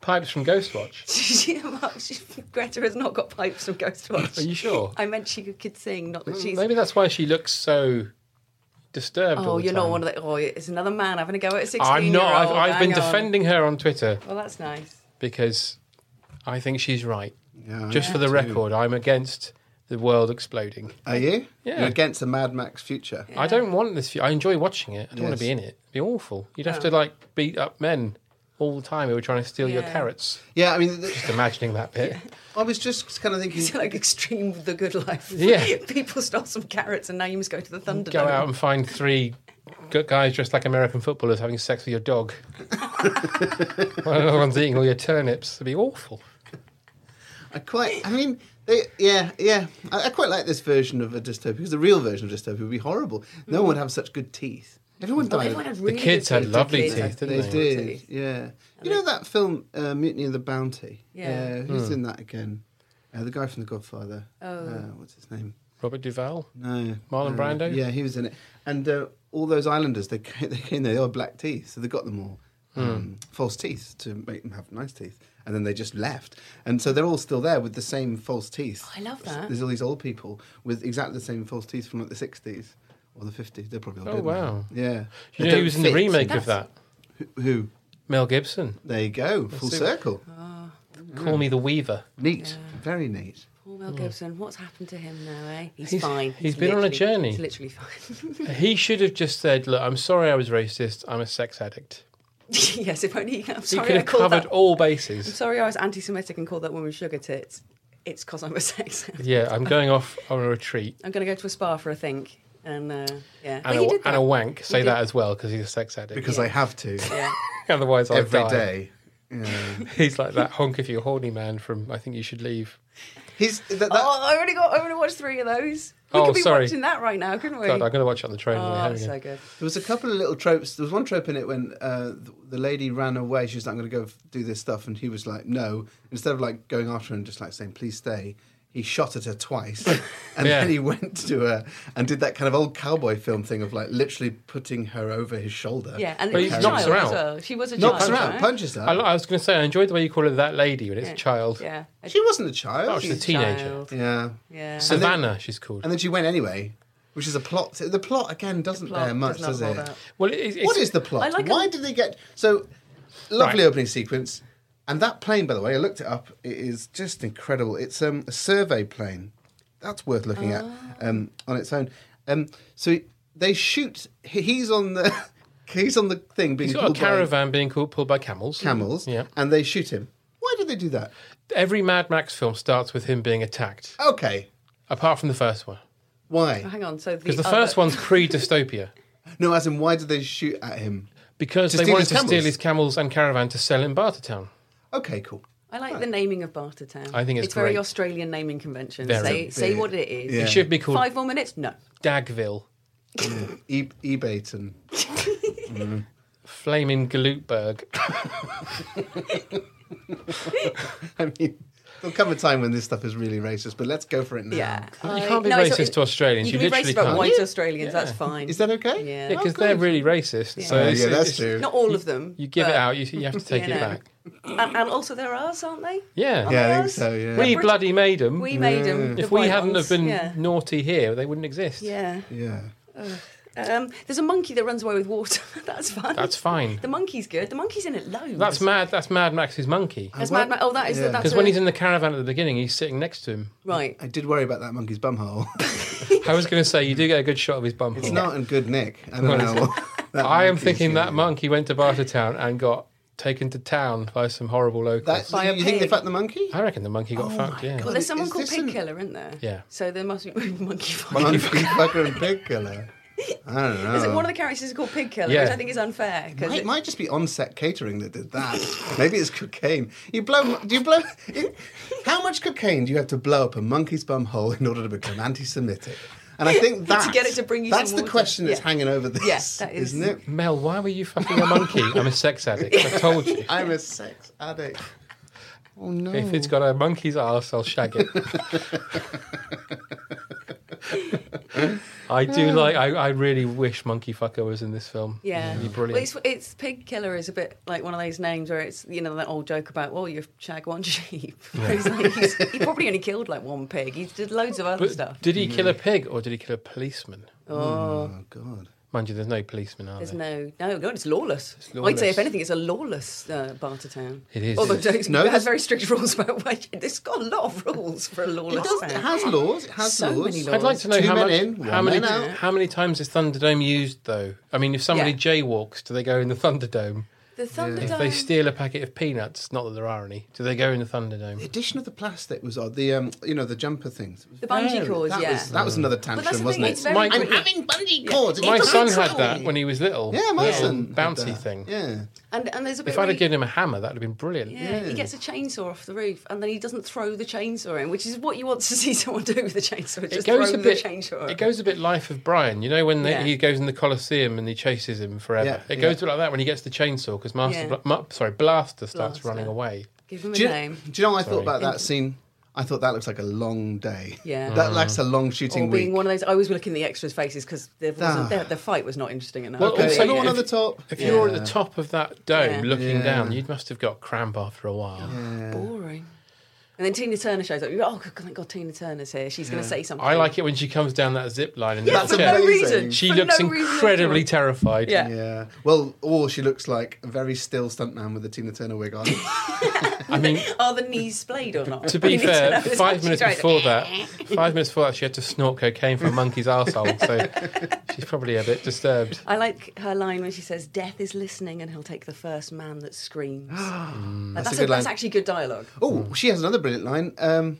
Speaker 9: Pipes from Ghostwatch.
Speaker 10: Greta has not got pipes from Ghostwatch.
Speaker 9: Are you sure?
Speaker 10: I meant she could sing, not that she's...
Speaker 9: Maybe that's why she looks so disturbed all the
Speaker 10: you're
Speaker 9: time.
Speaker 10: not one of the... Oh, it's another man having a go at a 16-year-old.
Speaker 9: I'm not. I've been defending her on Twitter.
Speaker 10: Well, that's nice.
Speaker 9: Because I think she's right.
Speaker 11: Yeah,
Speaker 9: Just for the record, I'm against the world exploding.
Speaker 11: Are you?
Speaker 9: Yeah.
Speaker 11: You're against a Mad Max future?
Speaker 9: I don't want this. I enjoy watching it. I don't want to be in it. It'd be awful. You'd have to, beat up men all the time who were trying to steal your carrots.
Speaker 11: Yeah, I mean...
Speaker 9: Just imagining that bit.
Speaker 11: I was just kind of thinking...
Speaker 10: It's like Extreme The Good Life.
Speaker 9: Yeah.
Speaker 10: People stole some carrots and now you must go to the Thunderdome.
Speaker 9: Go out and find 3 guys dressed like American footballers having sex with your dog. While another one's eating all your turnips. It'd be awful.
Speaker 11: I quite like this version of a dystopia, because the real version of dystopia would be horrible. No one would have such good teeth. Everyone died.
Speaker 9: The kids had lovely teeth, didn't they?
Speaker 11: They did, yeah. You know that film, Mutiny of the Bounty?
Speaker 10: Yeah.
Speaker 11: Who's in that again? The guy from The Godfather. What's his name?
Speaker 9: Robert Duvall?
Speaker 11: No.
Speaker 9: Marlon Brando?
Speaker 11: Yeah, he was in it. And all those islanders, they came there, they all had black teeth, so they got them all false teeth to make them have nice teeth. And then they just left. And so they're all still there with the same false teeth.
Speaker 10: I love that.
Speaker 11: There's all these old people with exactly the same false teeth from the 60s or the 50s. They're probably all dead
Speaker 9: wow.
Speaker 11: now. Yeah.
Speaker 9: You know who was in the remake of that?
Speaker 11: Who?
Speaker 9: Mel Gibson.
Speaker 11: There you go. Full circle.
Speaker 9: Call Me the Weaver.
Speaker 11: Neat.
Speaker 10: Yeah.
Speaker 11: Very neat.
Speaker 10: Poor Mel Gibson. What's happened to him now, eh? He's fine.
Speaker 9: He's been on a journey.
Speaker 10: He's literally fine.
Speaker 9: He should have just said, look, I'm sorry I was racist. I'm a sex addict.
Speaker 10: Yes, if only... I'm
Speaker 9: He
Speaker 10: sorry
Speaker 9: could have covered all bases.
Speaker 10: I'm sorry I was anti-Semitic and called that woman sugar tits. It's because I'm a sex addict.
Speaker 9: Yeah, I'm going off on a retreat.
Speaker 10: I'm going to go to a spa for a think. And, yeah.
Speaker 9: And a wank. Say that as well, because he's a sex addict.
Speaker 11: Because I have to.
Speaker 10: Yeah.
Speaker 9: Otherwise I'll die.
Speaker 11: Every day. Yeah.
Speaker 9: He's like that honk if you're horny man from I Think You Should Leave.
Speaker 10: I only watched 3 of those. We could be watching that right now, couldn't we?
Speaker 9: God, I'm going to watch it on the train.
Speaker 10: Oh, so good.
Speaker 11: There was a couple of little tropes. There was one trope in it when the lady ran away. She was like, I'm going to go do this stuff. And he was like, no. Instead of like going after her and just like saying, please stay, he shot at her twice. And then he went to her and did that kind of old cowboy film thing of like literally putting her over his shoulder.
Speaker 10: Yeah, and
Speaker 9: he knocks her out.
Speaker 10: Well. She was a child.
Speaker 11: Knocks her out,
Speaker 10: right?
Speaker 11: punches her.
Speaker 9: I was going to say, I enjoyed the way you call it that lady when it's a child.
Speaker 10: Yeah.
Speaker 11: She wasn't a child.
Speaker 9: Oh, she's a teenager.
Speaker 11: Yeah.
Speaker 9: Savannah, she's called.
Speaker 11: And then she went anyway. Which is a plot. The plot, again, doesn't bear much, does it?
Speaker 9: Well,
Speaker 11: what is the plot? Why did they get... So, lovely opening sequence. And that plane, by the way, I looked it up. It is just incredible. It's a survey plane. That's worth looking at on its own. So they shoot... He's on the... He's on the thing being
Speaker 9: He's got a caravan being pulled by camels.
Speaker 11: Camels.
Speaker 9: Yeah.
Speaker 11: And they shoot him. Why did they do that?
Speaker 9: Every Mad Max film starts with him being attacked.
Speaker 11: Okay.
Speaker 9: Apart from the first one.
Speaker 11: Why?
Speaker 10: Oh, hang on. So
Speaker 9: because the first one's pre-dystopia.
Speaker 11: No, as in, why did they shoot at him?
Speaker 9: Because they wanted to steal his camels and caravan to sell in Bartertown.
Speaker 11: Okay, cool.
Speaker 10: I like the naming of Bartertown.
Speaker 9: I think it's
Speaker 10: very
Speaker 9: great.
Speaker 10: Australian naming convention.
Speaker 9: Very
Speaker 10: say what it is.
Speaker 9: Yeah. It should be called
Speaker 10: 5 more minutes? No.
Speaker 9: Dagville.
Speaker 11: Ebayton.
Speaker 9: Flaming Galutberg.
Speaker 11: I mean... There'll come a time when this stuff is really racist, but let's go for it now.
Speaker 10: Yeah.
Speaker 9: You can't be racist to Australians.
Speaker 10: You
Speaker 9: You
Speaker 10: can be
Speaker 9: literally
Speaker 10: racist about
Speaker 9: can't.
Speaker 10: white Australians, that's fine.
Speaker 11: Is that okay?
Speaker 10: Yeah.
Speaker 9: Yeah, because they're really racist.
Speaker 10: Yeah.
Speaker 9: So
Speaker 11: Yeah, that's true.
Speaker 10: Not all of them.
Speaker 9: You give it out, you have to take it back.
Speaker 10: And also they're ours, aren't they?
Speaker 9: Yeah.
Speaker 11: Yeah, I think so, yeah.
Speaker 9: We bloody made them.
Speaker 10: We made them.
Speaker 9: If we hadn't have been naughty here, they wouldn't exist.
Speaker 10: Yeah.
Speaker 11: Yeah.
Speaker 10: There's a monkey that runs away with water. That's fun.
Speaker 9: That's fine.
Speaker 10: The monkey's good. The monkey's in it loads.
Speaker 9: That's Mad Max's monkey.
Speaker 10: That's Mad Max. Oh, that is
Speaker 9: because when he's in the caravan at the beginning, he's sitting next to him.
Speaker 10: Right.
Speaker 11: I did worry about that monkey's bumhole.
Speaker 9: I was going to say you do get a good shot of his bumhole.
Speaker 11: It's not in good nick. I don't know.
Speaker 9: I am thinking that monkey went to Bartertown and got taken to town by some horrible locals.
Speaker 11: You think they fucked the monkey?
Speaker 9: I reckon the monkey got fucked. Yeah.
Speaker 10: Well, there's someone called Pig Killer, isn't there?
Speaker 9: Yeah.
Speaker 10: So there must be monkey fucker.
Speaker 11: Monkey fucker and pig killer. I don't know.
Speaker 10: Is it one of the characters is called Pig Killer,
Speaker 9: Yeah.
Speaker 10: which I think is unfair.
Speaker 11: It might just be on-set catering that did that. Maybe it's cocaine. How much cocaine do you have to blow up a monkey's bum hole in order to become anti-Semitic? And I think
Speaker 10: to get it to bring you
Speaker 11: that's
Speaker 10: some
Speaker 11: the
Speaker 10: water.
Speaker 11: question that's hanging over this,
Speaker 10: Yes, that is.
Speaker 11: isn't it?
Speaker 9: Mel, why were you fucking a monkey? I'm a sex addict. I told you.
Speaker 11: I'm a sex addict. Oh no!
Speaker 9: If it's got a monkey's arse, I'll shag it. I do like. I really wish Monkey Fucker was in this film.
Speaker 10: Yeah,
Speaker 9: it'd be brilliant.
Speaker 10: Well, it's Pig Killer is a bit like one of those names where it's that old joke about you shag one sheep. Yeah. He probably only killed like one pig. He did loads of other stuff.
Speaker 9: Did he kill a pig or did he kill a policeman?
Speaker 10: Oh
Speaker 11: God.
Speaker 9: Mind you, there's no policemen, are
Speaker 10: there?
Speaker 9: No,
Speaker 10: it's lawless. I'd say, if anything, it's a lawless Barter town.
Speaker 9: It is.
Speaker 10: Although it has very strict rules about it's got a lot of rules for a lawless town.
Speaker 11: It has laws. It has
Speaker 10: so
Speaker 11: laws.
Speaker 10: many laws.
Speaker 9: I'd like to know
Speaker 11: how
Speaker 9: many times is Thunderdome used, though? I mean, if somebody jaywalks, do they go in the Thunderdome?
Speaker 10: The Thunderdome.
Speaker 9: If they steal a packet of peanuts, not that there are any, do they go in the Thunderdome?
Speaker 11: The addition of the plastic was odd. The the jumper things.
Speaker 10: The bungee cords,
Speaker 11: that was another tantrum, wasn't it?
Speaker 10: I'm
Speaker 11: having bungee cords.
Speaker 9: My son had that when he was little.
Speaker 11: Yeah, my son
Speaker 9: bouncy thing.
Speaker 11: Yeah.
Speaker 10: And there's a bit
Speaker 9: if I'd have given him a hammer, that'd have been brilliant.
Speaker 10: Yeah, he gets a chainsaw off the roof, and then he doesn't throw the chainsaw in, which is what you want to see someone do with the chainsaw. Just throw the chainsaw.
Speaker 9: It goes a bit Life of Brian. You know when he goes in the Colosseum and he chases him forever. Yeah, it goes a bit like that when he gets the chainsaw because Blaster starts running away.
Speaker 10: Give him a name.
Speaker 11: Do you know what I thought about that scene? I thought that looks like a long day.
Speaker 10: Yeah.
Speaker 11: That looks a long shooting week.
Speaker 10: Being one of those, I was looking at the extras' faces because the fight was not interesting enough.
Speaker 11: Well, okay, everyone on the top.
Speaker 9: If you were at the top of that dome looking down, you must have got cramp after a while.
Speaker 10: Yeah. Boring. And then Tina Turner shows up. You go, oh, thank God, Tina Turner's here. She's going to say something.
Speaker 9: I like it when she comes down that zip line in
Speaker 10: that chair. For no reason.
Speaker 9: She looks incredibly terrified.
Speaker 11: Yeah. Well, or she looks like a very still stuntman with a Tina Turner wig on.
Speaker 9: I mean,
Speaker 10: are the knees splayed or not?
Speaker 9: To be fair, 5 minutes before that, she had to snort cocaine from a monkey's arsehole, so she's probably a bit disturbed.
Speaker 10: I like her line when she says, "Death is listening, and he'll take the first man that screams." That's actually good dialogue.
Speaker 11: Oh, she has another brilliant line.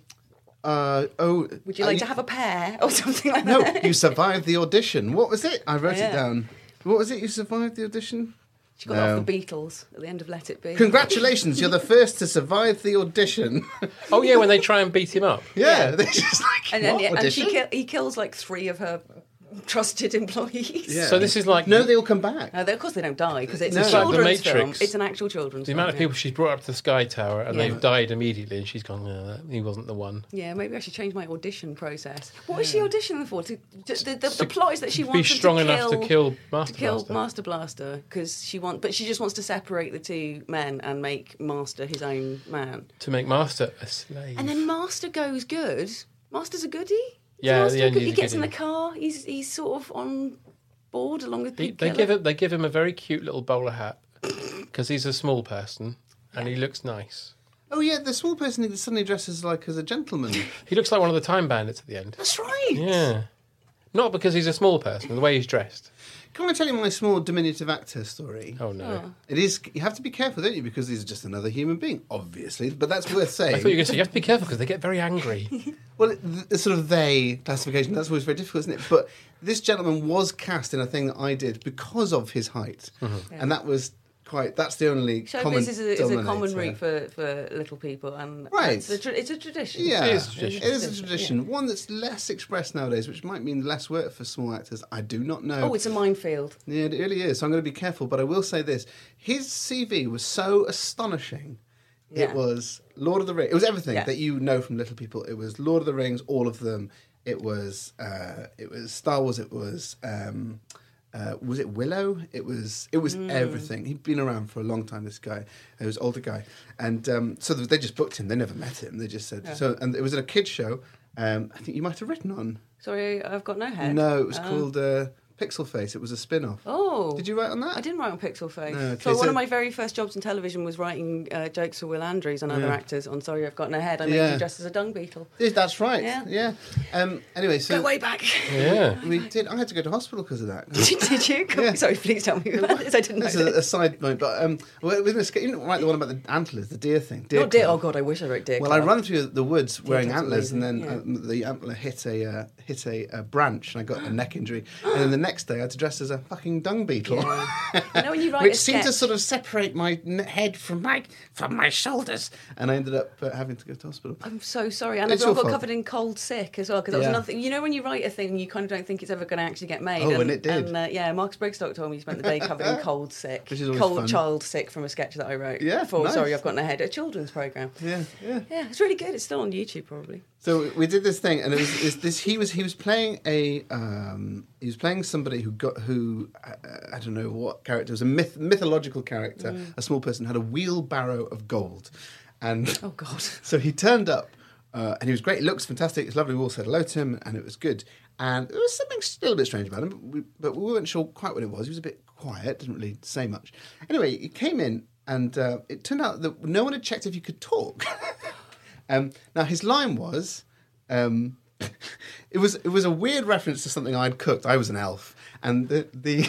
Speaker 10: Would you like to have a pair or something like
Speaker 11: that?
Speaker 10: No,
Speaker 11: you survived the audition. What was it? I wrote it down. What was it? You survived the audition?
Speaker 10: She got off the Beatles at the end of Let It Be.
Speaker 11: Congratulations, you're the first to survive the audition.
Speaker 9: Oh yeah, when they try and beat him up.
Speaker 11: Yeah. They're just like,
Speaker 10: and he kills like 3 of her trusted employees.
Speaker 11: Yeah.
Speaker 9: So this is like...
Speaker 11: No, they all come back.
Speaker 10: Of course they don't die, because it's a children's film. It's an actual children's film.
Speaker 9: The amount of people she's brought up to the Sky Tower and they've died immediately and she's gone, no, he wasn't the one.
Speaker 10: Yeah, maybe I should change my audition process. What is she auditioning for? The plot is that she wants
Speaker 9: be strong enough to kill
Speaker 10: Master Blaster, because she just wants to separate the 2 men and make Master his own man.
Speaker 9: To make Master a slave.
Speaker 10: And then Master goes good. Master's a goodie.
Speaker 9: Yeah,
Speaker 10: he gets in the car. He's sort of on board along with Pig Killer.
Speaker 9: They give him a very cute little bowler hat because he's a small person and he looks nice.
Speaker 11: Oh yeah, the small person suddenly dresses like as a gentleman.
Speaker 9: He looks like one of the Time Bandits at the end.
Speaker 10: That's right.
Speaker 9: Yeah, not because he's a small person. The way he's dressed.
Speaker 11: Can I tell you my small diminutive actor story?
Speaker 9: Oh no!
Speaker 11: It is. You have to be careful, don't you? Because he's just another human being, obviously. But that's worth saying.
Speaker 9: I thought you were going to say you have to be careful because they get very angry.
Speaker 11: Well, the sort of they classification, that's always very difficult, isn't it? But this gentleman was cast in a thing that I did because of his height. Mm-hmm. And that was that's the only common
Speaker 10: Showbiz is a common route for little people. And it's a tradition.
Speaker 11: Yeah,
Speaker 9: it is a tradition.
Speaker 11: It is a tradition. Yeah. One that's less expressed nowadays, which might mean less work for small actors. I do not know.
Speaker 10: Oh, it's a minefield.
Speaker 11: Yeah, it really is. So I'm going to be careful. But I will say this. His CV was so astonishing. Yeah. It was Lord of the Rings. It was everything that you know from Little People. It was Lord of the Rings, all of them. It was Star Wars. It was it Willow? It was everything. He'd been around for a long time. This guy, he was an older guy, and so they just booked him. They never met him. They just said so. And it was in a kids show. I think you might have written on.
Speaker 10: Sorry, I've got no head.
Speaker 11: No, it was called Pixel Face. It was a spin-off.
Speaker 10: Oh.
Speaker 11: Did you write on that?
Speaker 10: I didn't write on Pixel Face.
Speaker 11: No, okay,
Speaker 10: so one of my very first jobs in television was writing jokes for Will Andrews and other actors on Sorry I've Got No Head. I made you dressed as a dung beetle.
Speaker 11: That's right. Yeah. Anyway, so...
Speaker 10: Go way back.
Speaker 9: Yeah.
Speaker 11: We did. I had to go to hospital because of that.
Speaker 10: Did you? Yeah. Sorry, please tell me about this. I didn't know.
Speaker 11: This is a side note, but you didn't write the one about the antlers, the deer thing.
Speaker 10: Not deer. Oh God, I wish I wrote deer.
Speaker 11: Well, I run through the woods wearing antlers, and then the antler hit a branch, and I got a neck injury. And then the next day, I had to dress as a fucking dung beetle.
Speaker 10: Yeah. You know when you write
Speaker 11: which seemed to sort of separate my head from my shoulders, and I ended up having to go to hospital.
Speaker 10: I'm so sorry, and I got covered in cold sick as well because that was another thing. You know when you write a thing and you kind of don't think it's ever going to actually get made.
Speaker 11: Oh, and it did.
Speaker 10: And Marcus Brigstock told me he spent the day covered in cold sick,
Speaker 11: which is always
Speaker 10: cold
Speaker 11: fun.
Speaker 10: Child sick from a sketch that I wrote.
Speaker 11: Yeah,
Speaker 10: for
Speaker 11: nice.
Speaker 10: Sorry I've Got No Head, a children's program.
Speaker 11: Yeah.
Speaker 10: It's really good. It's still on YouTube probably.
Speaker 11: So we did this thing, and it was this. He was playing he was playing somebody who I don't know what character. It was a mythological character, a small person had a wheelbarrow of gold, and
Speaker 10: oh god.
Speaker 11: So he turned up, and he was great. He looks fantastic. It's lovely. We all said hello to him, and it was good. And there was something still a bit strange about him, but we weren't sure quite what it was. He was a bit quiet, didn't really say much. Anyway, he came in, and it turned out that no one had checked if you could talk. Now his line was, it was a weird reference to something I'd cooked. I was an elf, and the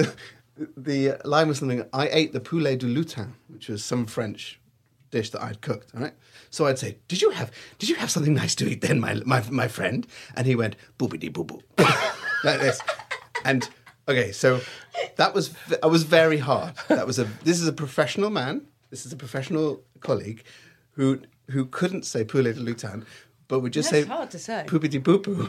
Speaker 11: line was something. I ate the poulet du lutin, which was some French dish that I'd cooked. All right, so I'd say, "Did you have something nice to eat then, my friend?" And he went, "Boobity boo boo," like this. And okay, so I was very hard. This is a professional man. This is a professional colleague who couldn't say poulet de lutin, but would just say
Speaker 10: hard to say.
Speaker 11: Poopity poo poo.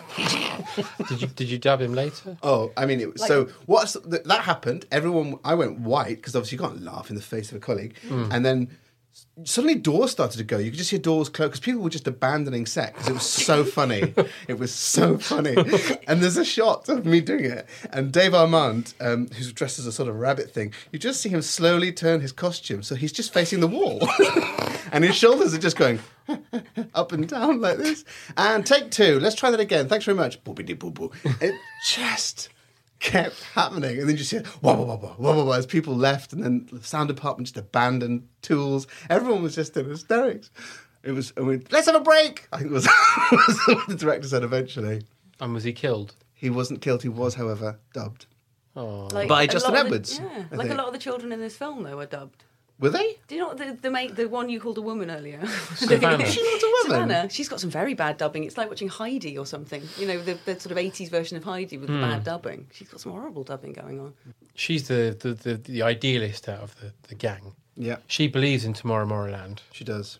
Speaker 9: Did you dub him later?
Speaker 11: Oh, I mean, that happened. I went white because obviously you can't laugh in the face of a colleague, and then suddenly doors started to go. You could just hear doors close because people were just abandoning set because it was so funny. It was so funny. And there's a shot of me doing it. And Dave Armand, who's dressed as a sort of rabbit thing, you just see him slowly turn his costume so he's just facing the wall. And his shoulders are just going up and down like this. And take 2. Let's try that again. Thanks very much. Boopity boo boo. It just kept happening, and then you see wah, wah, wah, wah, wah, wah, as people left, and then the sound department just abandoned tools. Everyone was just in hysterics. It was, let's have a break, I think was what the director said eventually.
Speaker 9: And was he killed?
Speaker 11: He wasn't killed. He was, however, dubbed
Speaker 10: by
Speaker 11: Justin Edwards.
Speaker 10: A lot of the children in this film, though, were dubbed.
Speaker 11: Were they?
Speaker 10: Do you know the one you called a woman earlier?
Speaker 9: Savannah.
Speaker 11: She was a woman.
Speaker 10: Savannah. She's got some very bad dubbing. It's like watching Heidi or something. You know, the sort of 80s version of Heidi with the bad dubbing. She's got some horrible dubbing going on.
Speaker 9: She's the idealist out of the gang.
Speaker 11: Yeah.
Speaker 9: She believes in Tomorrowland.
Speaker 11: She does.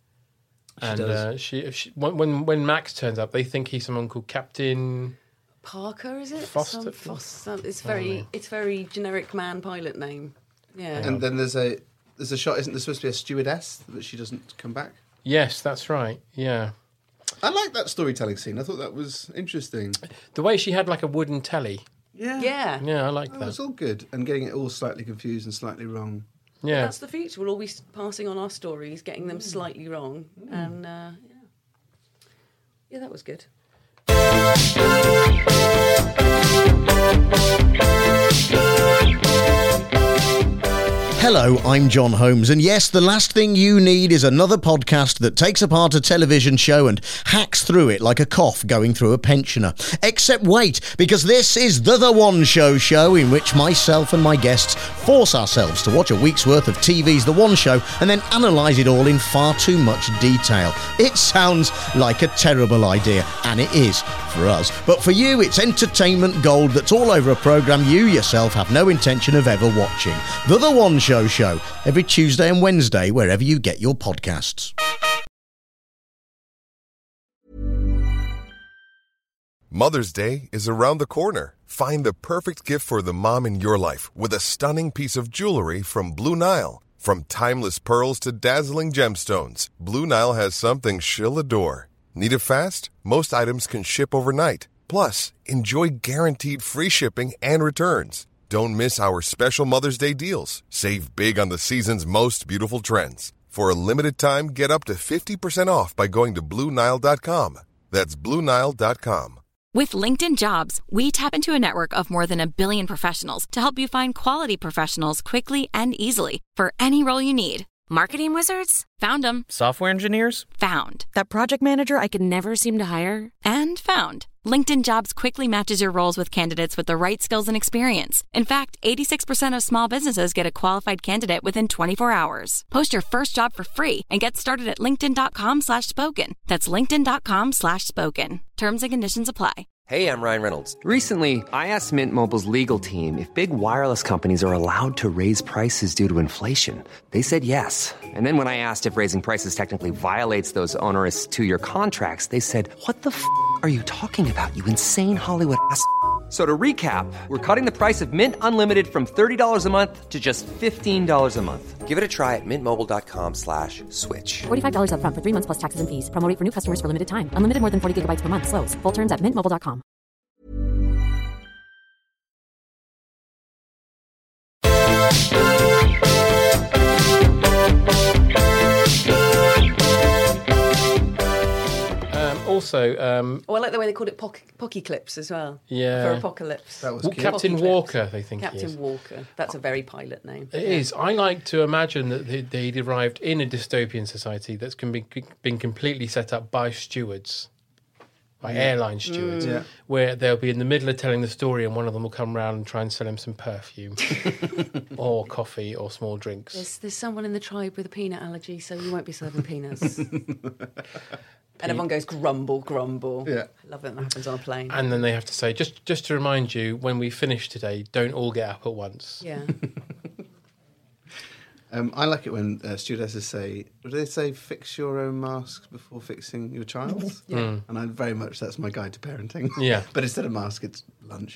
Speaker 9: And when Max turns up, they think he's someone called Captain
Speaker 10: Parker, is it?
Speaker 9: Foster.
Speaker 10: It's very generic man pilot name. Yeah.
Speaker 11: And then there's a shot. Isn't there supposed to be a stewardess that she doesn't come back?
Speaker 9: Yes, that's right. Yeah.
Speaker 11: I like that storytelling scene. I thought that was interesting.
Speaker 9: The way she had like a wooden telly.
Speaker 10: Yeah.
Speaker 9: Yeah, I like that.
Speaker 11: It was all good. And getting it all slightly confused and slightly wrong.
Speaker 9: Yeah.
Speaker 10: That's the future. We'll always be passing on our stories, getting them slightly wrong. And, yeah, that was good.
Speaker 12: Hello, I'm John Holmes, and yes, the last thing you need is another podcast that takes apart a television show and hacks through it like a cough going through a pensioner. Except wait, because this is The One Show in which myself and my guests force ourselves to watch a week's worth of TV's The One Show and then analyse it all in far too much detail. It sounds like a terrible idea, and it is for us. But for you, it's entertainment gold that's all over a programme you yourself have no intention of ever watching. The One Show every Tuesday and Wednesday, wherever you get your podcasts.
Speaker 13: Mother's Day is around the corner. Find the perfect gift for the mom in your life with a stunning piece of jewelry from Blue Nile. From timeless pearls to dazzling gemstones, Blue Nile has something she'll adore. Need it fast? Most items can ship overnight. Plus, enjoy guaranteed free shipping and returns. Don't miss our special Mother's Day deals. Save big on the season's most beautiful trends. For a limited time, get up to 50% off by going to BlueNile.com. That's BlueNile.com.
Speaker 14: With LinkedIn Jobs, we tap into a network of more than 1 billion professionals to help you find quality professionals quickly and easily for any role you need. Marketing wizards? Found them.
Speaker 15: Software engineers?
Speaker 14: Found.
Speaker 3: That project manager I could never seem to hire?
Speaker 14: And found. LinkedIn Jobs quickly matches your roles with candidates with the right skills and experience. In fact, 86% of small businesses get a qualified candidate within 24 hours. Post your first job for free and get started at linkedin.com/spoken. That's linkedin.com/spoken. Terms and conditions apply.
Speaker 2: Hey, I'm Ryan Reynolds. Recently, I asked Mint Mobile's legal team if big wireless companies are allowed to raise prices due to inflation. They said yes. And then when I asked if raising prices technically violates those onerous 2-year contracts, they said, "What the f*** are you talking about, you insane Hollywood ass?" So to recap, we're cutting the price of Mint Unlimited from $30 a month to just $15 a month. Give it a try at mintmobile.com/switch.
Speaker 3: $45 up front for 3 months plus taxes and fees. Promo rate for new customers for limited time. Unlimited more than 40 gigabytes per month. Slows full terms at mintmobile.com.
Speaker 9: Also,
Speaker 10: I like the way they called it Pocky Clips as well.
Speaker 9: Yeah.
Speaker 10: For Apocalypse.
Speaker 11: That was cute.
Speaker 9: Captain Walker, they think he is.
Speaker 10: Captain Walker. That's a very pilot name.
Speaker 9: It is. I like to imagine that they'd arrived in a dystopian society that's been completely set up by stewards, by airline stewards, where they'll be in the middle of telling the story and one of them will come round and try and sell him some perfume or coffee or small drinks.
Speaker 10: There's someone in the tribe with a peanut allergy, so you won't be serving peanuts. And everyone goes, grumble, grumble.
Speaker 11: Yeah.
Speaker 10: I love it when that happens on a plane.
Speaker 9: And then they have to say, just to remind you, when we finish today, don't all get up at once.
Speaker 10: Yeah.
Speaker 11: I like it when stewardesses say, do they say fix your own masks before fixing your child's?
Speaker 10: Yeah.
Speaker 11: And I very much, that's my guide to parenting.
Speaker 9: Yeah.
Speaker 11: But instead of mask, it's lunch.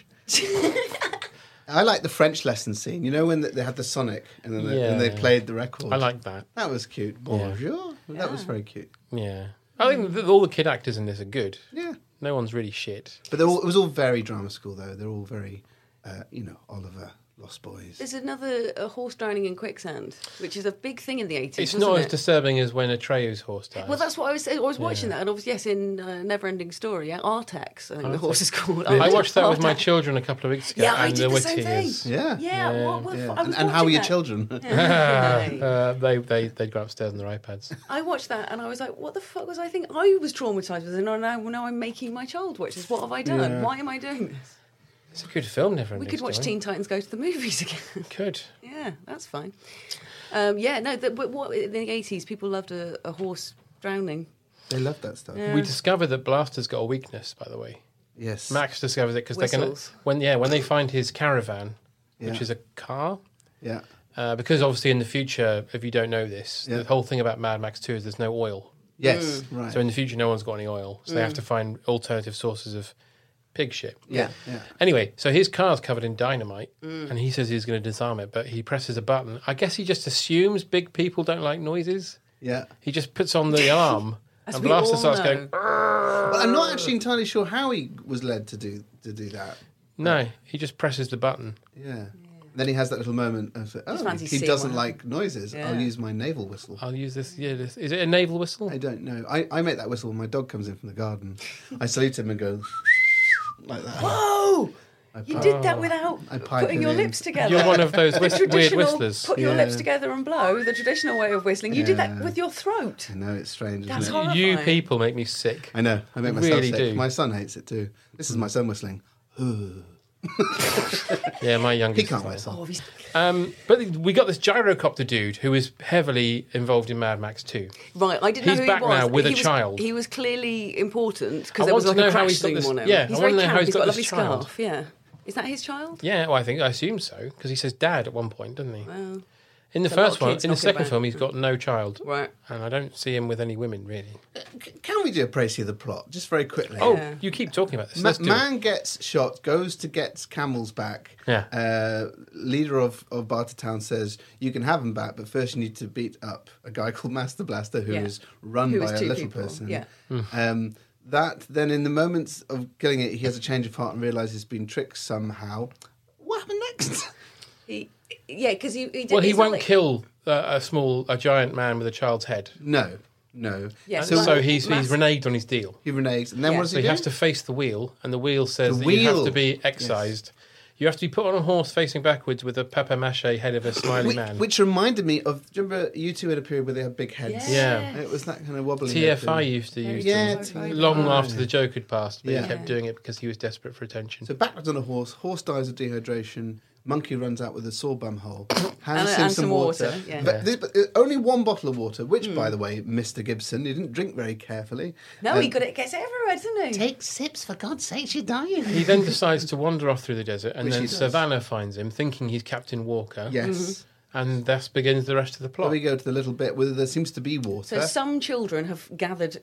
Speaker 11: I like the French lesson scene. You know when they had the Sonic and then they played the record?
Speaker 9: I like that.
Speaker 11: That was cute. Bonjour. Yeah. That was very cute.
Speaker 9: Yeah. I think that all the kid actors in this are good.
Speaker 11: Yeah.
Speaker 9: No one's really shit.
Speaker 11: But it was all very drama school, though. They're all very, Oliver, Lost Boys.
Speaker 10: There's another horse drowning in quicksand, which is a big thing in the 80s.
Speaker 9: It's not as disturbing as when Atreyu's horse dies.
Speaker 10: Well, that's what I was watching that, and obviously, yes, in Neverending Story, Artax, I think the horse is called.
Speaker 9: I watched that with my children a couple of weeks ago.
Speaker 10: Yeah, I
Speaker 9: and
Speaker 10: did the same
Speaker 9: witty
Speaker 10: thing.
Speaker 11: Yeah.
Speaker 10: And
Speaker 11: how were your children?
Speaker 9: They'd go upstairs on their iPads.
Speaker 10: I watched that and I was like, what the fuck was I thinking? I was traumatised with it, and now I'm making my child watch this. What have I done?
Speaker 9: Yeah.
Speaker 10: Why am I doing this?
Speaker 9: It's a good film, Neverending
Speaker 10: We could watch
Speaker 9: Story.
Speaker 10: Teen Titans Go to the Movies again.
Speaker 9: Could.
Speaker 10: Yeah, that's fine. But in the 80s, people loved a horse drowning.
Speaker 11: They loved that stuff.
Speaker 10: Yeah.
Speaker 9: We discovered that Blaster's got a weakness, by the way.
Speaker 11: Yes.
Speaker 9: Max discovers it because they're going to... when they find his caravan, which is a car...
Speaker 11: Yeah.
Speaker 9: Because obviously in the future, if you don't know this, the whole thing about Mad Max 2 is there's no oil.
Speaker 11: Yes, right.
Speaker 9: So in the future, no one's got any oil. So they have to find alternative sources of pig shit.
Speaker 11: Yeah.
Speaker 9: Anyway, so his car's covered in dynamite, and he says he's going to disarm it, but he presses a button. I guess he just assumes big people don't like noises.
Speaker 11: Yeah.
Speaker 9: He just puts on the alarm, and Blaster starts going...
Speaker 11: But I'm not actually entirely sure how he was led to do that.
Speaker 9: No, he just presses the button.
Speaker 11: Yeah. Then he has that little moment of, he doesn't like noises.
Speaker 10: Yeah.
Speaker 11: I'll use my navel whistle.
Speaker 9: I'll use this. Yeah, is it a naval whistle?
Speaker 11: I don't know. I make that whistle when my dog comes in from the garden. I salute him and go like that.
Speaker 10: Whoa! You did that without putting your lips together.
Speaker 9: You're one of those weird whistlers.
Speaker 10: Put your lips together and blow, the traditional way of whistling. You did that with your throat.
Speaker 11: I know, it's strange,
Speaker 10: That's
Speaker 11: isn't it?
Speaker 10: horrifying.
Speaker 9: You people make me sick.
Speaker 11: I know. I make myself
Speaker 9: really
Speaker 11: sick.
Speaker 9: do.
Speaker 11: My son hates it too. This is my son whistling.
Speaker 9: Yeah, my youngest.
Speaker 11: He can't whistle.
Speaker 9: But we got this gyrocopter dude who is heavily involved in Mad Max 2.
Speaker 10: Right, I didn't know
Speaker 9: He's
Speaker 10: who
Speaker 9: back
Speaker 10: he was.
Speaker 9: now with
Speaker 10: He
Speaker 9: a
Speaker 10: was-
Speaker 9: child.
Speaker 10: He was clearly important because
Speaker 9: I
Speaker 10: there was
Speaker 9: want
Speaker 10: like
Speaker 9: to
Speaker 10: a
Speaker 9: know how
Speaker 10: crash
Speaker 9: he's got
Speaker 10: theme
Speaker 9: this-
Speaker 10: on him.
Speaker 9: yeah,
Speaker 10: he's
Speaker 9: I
Speaker 10: very
Speaker 9: want to know how
Speaker 10: camp.
Speaker 9: he's
Speaker 10: He's got a
Speaker 9: got
Speaker 10: lovely
Speaker 9: this child.
Speaker 10: scarf. Yeah, is that his child?
Speaker 9: Yeah, well, I assume so because he says dad at one point, doesn't he?
Speaker 10: Well,
Speaker 9: in the
Speaker 10: there's a lot
Speaker 9: first
Speaker 10: of
Speaker 9: one,
Speaker 10: kids
Speaker 9: in the
Speaker 10: knocking
Speaker 9: second
Speaker 10: about.
Speaker 9: film, he's got no child,
Speaker 10: right?
Speaker 9: And I don't see him with any women really.
Speaker 11: Can we do a précis of the plot, just very quickly?
Speaker 9: Oh, you keep talking about this. Let's do it.
Speaker 11: Man gets shot, goes to get Camels back.
Speaker 9: Yeah.
Speaker 11: Leader of Bartertown says, you can have him back, but first you need to beat up a guy called Master Blaster who is run
Speaker 10: Who
Speaker 11: by
Speaker 10: is
Speaker 11: a
Speaker 10: two
Speaker 11: little
Speaker 10: people,
Speaker 11: person.
Speaker 10: yeah.
Speaker 11: That then in the moments of killing it, he has a change of heart and realises he's been tricked somehow. What happened next?
Speaker 10: Because he did.
Speaker 9: Well, he
Speaker 10: it's not
Speaker 9: won't
Speaker 10: like-
Speaker 9: kill a giant man with a child's head.
Speaker 11: No.
Speaker 10: Yeah,
Speaker 9: So he's reneged on his deal.
Speaker 11: He reneges, and then what does
Speaker 9: So
Speaker 11: he
Speaker 9: he
Speaker 11: do?
Speaker 9: has to face the wheel, and the wheel says
Speaker 11: The
Speaker 9: that you have
Speaker 11: wheel.
Speaker 9: to be excised. You have to be put on a horse facing backwards with a papier-mâché head of a smiley man.
Speaker 11: Which reminded me of, do you remember you two had a period where they had big heads?
Speaker 9: Yeah.
Speaker 11: It was that kind of wobbly head
Speaker 9: TFI
Speaker 11: thing.
Speaker 9: used to use
Speaker 11: Yeah,
Speaker 9: them
Speaker 11: TFI.
Speaker 9: long after the joke had passed, but
Speaker 11: Yeah.
Speaker 9: he kept doing it because he was desperate for attention.
Speaker 11: So backwards on a horse dies of dehydration, monkey runs out with a sore bum hole, hands him
Speaker 10: and
Speaker 11: some
Speaker 10: some
Speaker 11: water.
Speaker 10: water, yeah.
Speaker 11: But only one bottle of water, which, by the way, Mr. Gibson, he didn't drink very carefully.
Speaker 10: No, he gets it everywhere, doesn't he?
Speaker 8: Take sips, for God's sake, you're dying.
Speaker 9: He then decides to wander off through the desert, and
Speaker 11: Which
Speaker 9: then
Speaker 11: he does.
Speaker 9: Savannah finds him, thinking he's Captain Walker.
Speaker 11: Yes.
Speaker 9: And thus begins the rest of the
Speaker 11: Then
Speaker 9: plot.
Speaker 11: we go to the little bit where there seems to be water.
Speaker 10: So some children have gathered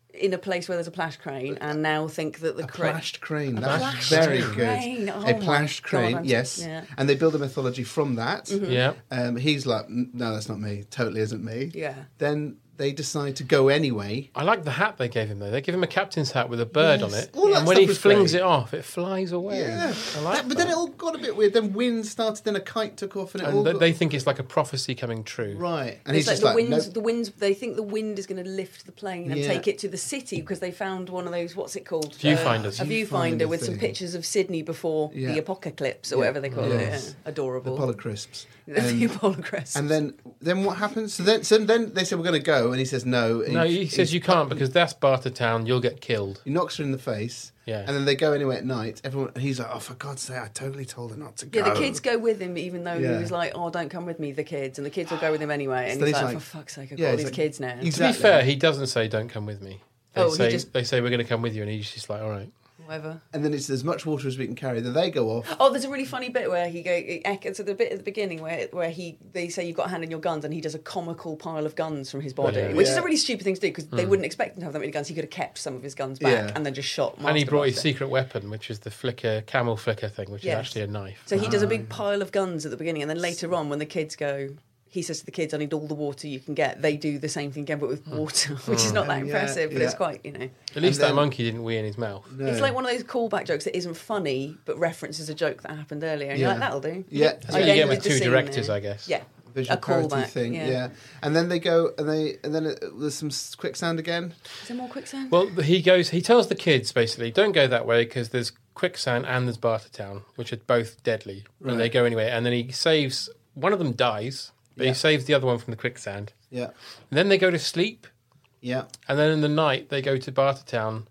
Speaker 10: in a place where there's a plash crane and now think that the
Speaker 11: plashed crane.
Speaker 10: A
Speaker 11: That's
Speaker 10: plashed
Speaker 11: very
Speaker 10: crane.
Speaker 11: good.
Speaker 10: Oh
Speaker 11: A
Speaker 10: my
Speaker 11: plashed crane,
Speaker 10: God,
Speaker 11: yes.
Speaker 10: yeah.
Speaker 11: And they build a mythology from that.
Speaker 10: Mhm.
Speaker 9: Yeah.
Speaker 11: He's like, no, that's not me. Totally isn't me.
Speaker 10: Yeah.
Speaker 11: Then they decide to go anyway.
Speaker 9: I like the hat they gave him, though. They give him a captain's hat with a bird on it.
Speaker 11: All that
Speaker 9: And when he
Speaker 11: stuff was
Speaker 9: flings
Speaker 11: great.
Speaker 9: it off, it flies away.
Speaker 11: Yeah.
Speaker 9: I like
Speaker 11: But then it all got a bit weird. Then wind started, then a kite took off, and it all
Speaker 9: And
Speaker 11: got...
Speaker 9: they think it's like a prophecy coming true.
Speaker 11: Right. And
Speaker 10: It's
Speaker 11: he's
Speaker 10: like
Speaker 11: just like,
Speaker 10: the winds. They think the wind is going to lift the plane and
Speaker 11: Yeah.
Speaker 10: take it to the city because they found one of those. What's it called?
Speaker 9: Viewfinders.
Speaker 10: A viewfinder with some
Speaker 11: thing.
Speaker 10: pictures of Sydney before
Speaker 11: Yeah.
Speaker 10: the apocalypse or
Speaker 11: Yeah.
Speaker 10: whatever they call
Speaker 11: Yes.
Speaker 10: it. Yeah. Adorable.
Speaker 11: The Apollo crisps.
Speaker 10: The Apollo crisps.
Speaker 11: And then what happens? So then they say we're going to go, and he says no. And
Speaker 9: No, he says you can't because that's Bartertown. You'll get killed.
Speaker 11: He knocks her in the face.
Speaker 9: Yeah.
Speaker 11: And then they go anyway at night. He's like, oh, for God's sake, I totally told her not to go.
Speaker 10: Yeah, the kids go with him, even though
Speaker 11: Yeah.
Speaker 10: he was like, "Oh, don't come with me, the kids," and the kids will go with him anyway. And
Speaker 11: So
Speaker 10: he's
Speaker 11: he's
Speaker 10: like,
Speaker 11: like-
Speaker 10: "For fuck's sake, I've
Speaker 11: Yeah,
Speaker 10: got all
Speaker 11: he's
Speaker 10: these
Speaker 11: like-
Speaker 10: kids now."
Speaker 9: To be fair, he doesn't say don't come with me. They
Speaker 10: Oh, he
Speaker 9: say
Speaker 10: just-
Speaker 9: they say we're going to come with you, and he's just like, all right.
Speaker 10: Whatever.
Speaker 11: And then it's as much water as we can carry. Then they go off.
Speaker 10: Oh, there's a really funny bit where he so the bit at the beginning where they say you've got a hand in your guns, and he does a comical pile of guns from his body,
Speaker 9: Yeah.
Speaker 10: which is
Speaker 11: Yeah.
Speaker 10: a really stupid thing to do because they wouldn't expect him to have that many guns. He could have kept some of his guns back
Speaker 11: Yeah.
Speaker 10: and then just shot.
Speaker 9: And he
Speaker 10: Master
Speaker 9: brought his
Speaker 10: Blaster.
Speaker 9: secret weapon, which is the camel flicker thing, which
Speaker 10: Yes.
Speaker 9: is actually a knife.
Speaker 10: So he does a big pile of guns at the beginning, and then later on, when the kids go, he says to the kids, "I need all the water you can get." They do the same thing again, but with water, which is not that
Speaker 11: Yeah,
Speaker 10: impressive, but
Speaker 11: yeah.
Speaker 10: it's quite, you know.
Speaker 9: At least
Speaker 11: And
Speaker 9: that
Speaker 11: then-
Speaker 9: monkey didn't wee in his mouth.
Speaker 11: No.
Speaker 10: It's like one of those callback jokes that isn't funny, but references a joke that happened earlier, and you're
Speaker 11: Yeah.
Speaker 10: like, "That'll do."
Speaker 11: Yeah.
Speaker 9: That's what you get with two directors, I guess.
Speaker 10: Yeah,
Speaker 11: Visual
Speaker 10: a
Speaker 11: parody
Speaker 10: callback
Speaker 11: thing.
Speaker 10: Yeah.
Speaker 11: Yeah. And then they go, and then there's some quicksand again.
Speaker 10: Is there more quicksand?
Speaker 9: Well, he tells the kids basically, don't go that way because there's quicksand and there's Bartertown, which are both deadly.
Speaker 11: Right.
Speaker 9: And they go anyway. And then he saves, one of them dies, but
Speaker 11: Yeah.
Speaker 9: he saves the other one from the quicksand.
Speaker 11: Yeah.
Speaker 9: And then they go to sleep.
Speaker 11: Yeah.
Speaker 9: And then in the night, they go to Bartertown.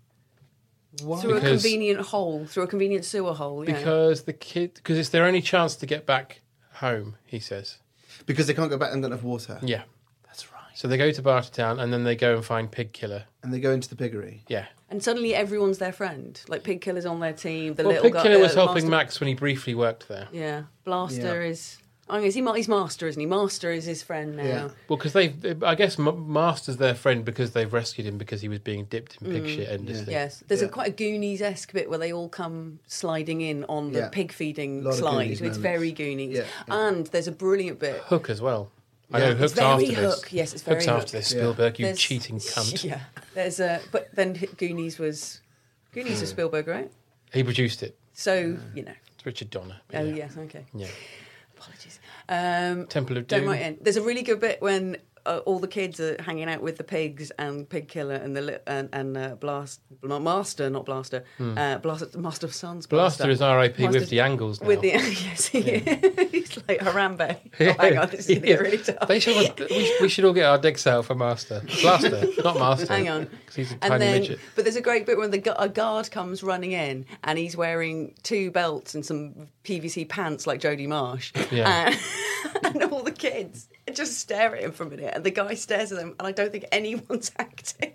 Speaker 11: Why?
Speaker 10: through
Speaker 9: Because-
Speaker 10: a convenient hole, through a convenient sewer hole. Yeah.
Speaker 9: Because it's their only chance to get back home, he says.
Speaker 11: Because they can't go back and got enough water.
Speaker 9: Yeah.
Speaker 11: That's right.
Speaker 9: So they go to Bartertown and then they go and find Pig Killer.
Speaker 11: And they go into the piggery.
Speaker 9: Yeah.
Speaker 10: And suddenly everyone's their friend. Like Pig Killer's on their team. The
Speaker 9: Well,
Speaker 10: little
Speaker 9: Pig
Speaker 10: guy,
Speaker 9: Killer was helping
Speaker 10: Master-
Speaker 9: Max when he briefly worked there.
Speaker 10: Yeah, Blaster
Speaker 11: Yeah.
Speaker 10: is. I mean, he's Master, isn't he? Master is his friend now.
Speaker 11: Yeah.
Speaker 9: Well, because I guess Master's their friend because they've rescued him because he was being dipped in pig shit endlessly.
Speaker 10: Yes, there's
Speaker 11: Yeah.
Speaker 10: quite a Goonies-esque bit where they all come sliding in on the
Speaker 11: Yeah.
Speaker 10: pig feeding
Speaker 11: Lot of
Speaker 10: slide.
Speaker 11: Goonies
Speaker 10: It's
Speaker 11: moments.
Speaker 10: very Goonies.
Speaker 11: Yeah.
Speaker 10: And there's a brilliant bit.
Speaker 9: Hook as well. I
Speaker 11: Yeah.
Speaker 9: know
Speaker 11: It's
Speaker 9: Hook's
Speaker 10: very
Speaker 9: after this.
Speaker 10: Hook. Yes, it's very
Speaker 9: Hook's
Speaker 10: Hook.
Speaker 9: after this,
Speaker 11: Yeah.
Speaker 9: Spielberg, you
Speaker 10: There's-
Speaker 9: cheating cunt.
Speaker 10: Yeah, but then Goonies was Spielberg, right?
Speaker 9: He produced it.
Speaker 10: So you know.
Speaker 9: It's Richard Donner. but
Speaker 10: Oh
Speaker 9: yeah.
Speaker 10: yes, okay.
Speaker 9: Yeah.
Speaker 10: Apologies.
Speaker 9: Temple of
Speaker 10: Don't
Speaker 9: Doom.
Speaker 10: write in. There's a really good bit when all the kids are hanging out with the pigs and Pig Killer and Master, not Blaster, Master of Sons.
Speaker 9: Blaster is R.I.P.
Speaker 10: Master-
Speaker 9: with the angles now.
Speaker 10: With the yes, he's like Harambe. Oh, hang on, this is going to get really tough.
Speaker 9: They should, we should all get our dicks out for Master. Blaster, not Master.
Speaker 10: Hang on.
Speaker 9: 'Cause he's a
Speaker 10: And
Speaker 9: tiny
Speaker 10: then,
Speaker 9: midget.
Speaker 10: but there's a great bit when a guard comes running in and he's wearing 2 belts and some PVC pants like Jodie Marsh.
Speaker 9: Yeah.
Speaker 10: And all the kids just stare at him for a minute and the guy stares at them and I don't think anyone's acting.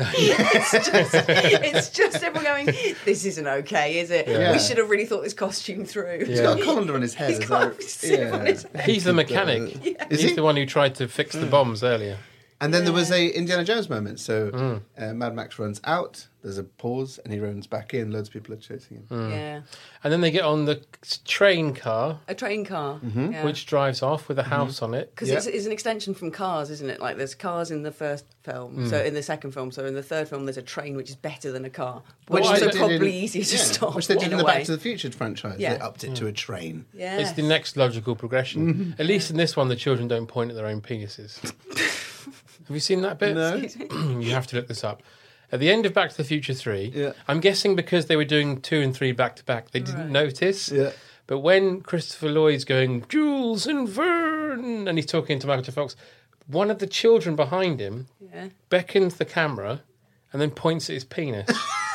Speaker 10: it's just everyone going, this isn't okay, is it?
Speaker 11: Yeah.
Speaker 10: We should have really thought this costume through.
Speaker 11: He's got a colander on his head.
Speaker 10: He's
Speaker 11: as
Speaker 10: got
Speaker 11: though-
Speaker 10: a suit on his head.
Speaker 9: He's the mechanic.
Speaker 11: Is
Speaker 9: He's
Speaker 11: he?
Speaker 9: the one who tried to fix the bombs earlier.
Speaker 11: And then there was a Indiana Jones moment. So Mad Max runs out. There's a pause, and he runs back in. Loads of people are chasing him.
Speaker 10: Yeah.
Speaker 9: And then they get on the train car,
Speaker 10: A train car. Yeah.
Speaker 9: which drives off with a house on it.
Speaker 10: Because
Speaker 11: Yeah.
Speaker 10: it's an extension from Cars, isn't it? Like there's cars in the first film, so in the second film, so in the third film, there's a train which is better than a car, which
Speaker 11: Which
Speaker 10: is
Speaker 11: they
Speaker 10: also
Speaker 11: did
Speaker 10: probably easier to stop.
Speaker 11: Which they did in
Speaker 10: a
Speaker 11: the
Speaker 10: way.
Speaker 11: Back to the Future franchise.
Speaker 10: Yeah.
Speaker 11: They upped it to a train.
Speaker 10: Yeah.
Speaker 9: It's the next logical progression. At least in this one, the children don't point at their own penises. Have you seen that bit?
Speaker 11: No.
Speaker 9: You have to look this up. At the end of Back to the Future 3,
Speaker 11: Yeah.
Speaker 9: I'm guessing because they were doing 2 and 3 back to back, they didn't notice.
Speaker 11: Yeah.
Speaker 9: But when Christopher Lloyd's going, Jules and Vern, and he's talking to Michael J. Fox, one of the children behind him
Speaker 10: Yeah.
Speaker 9: beckons the camera and then points at his penis.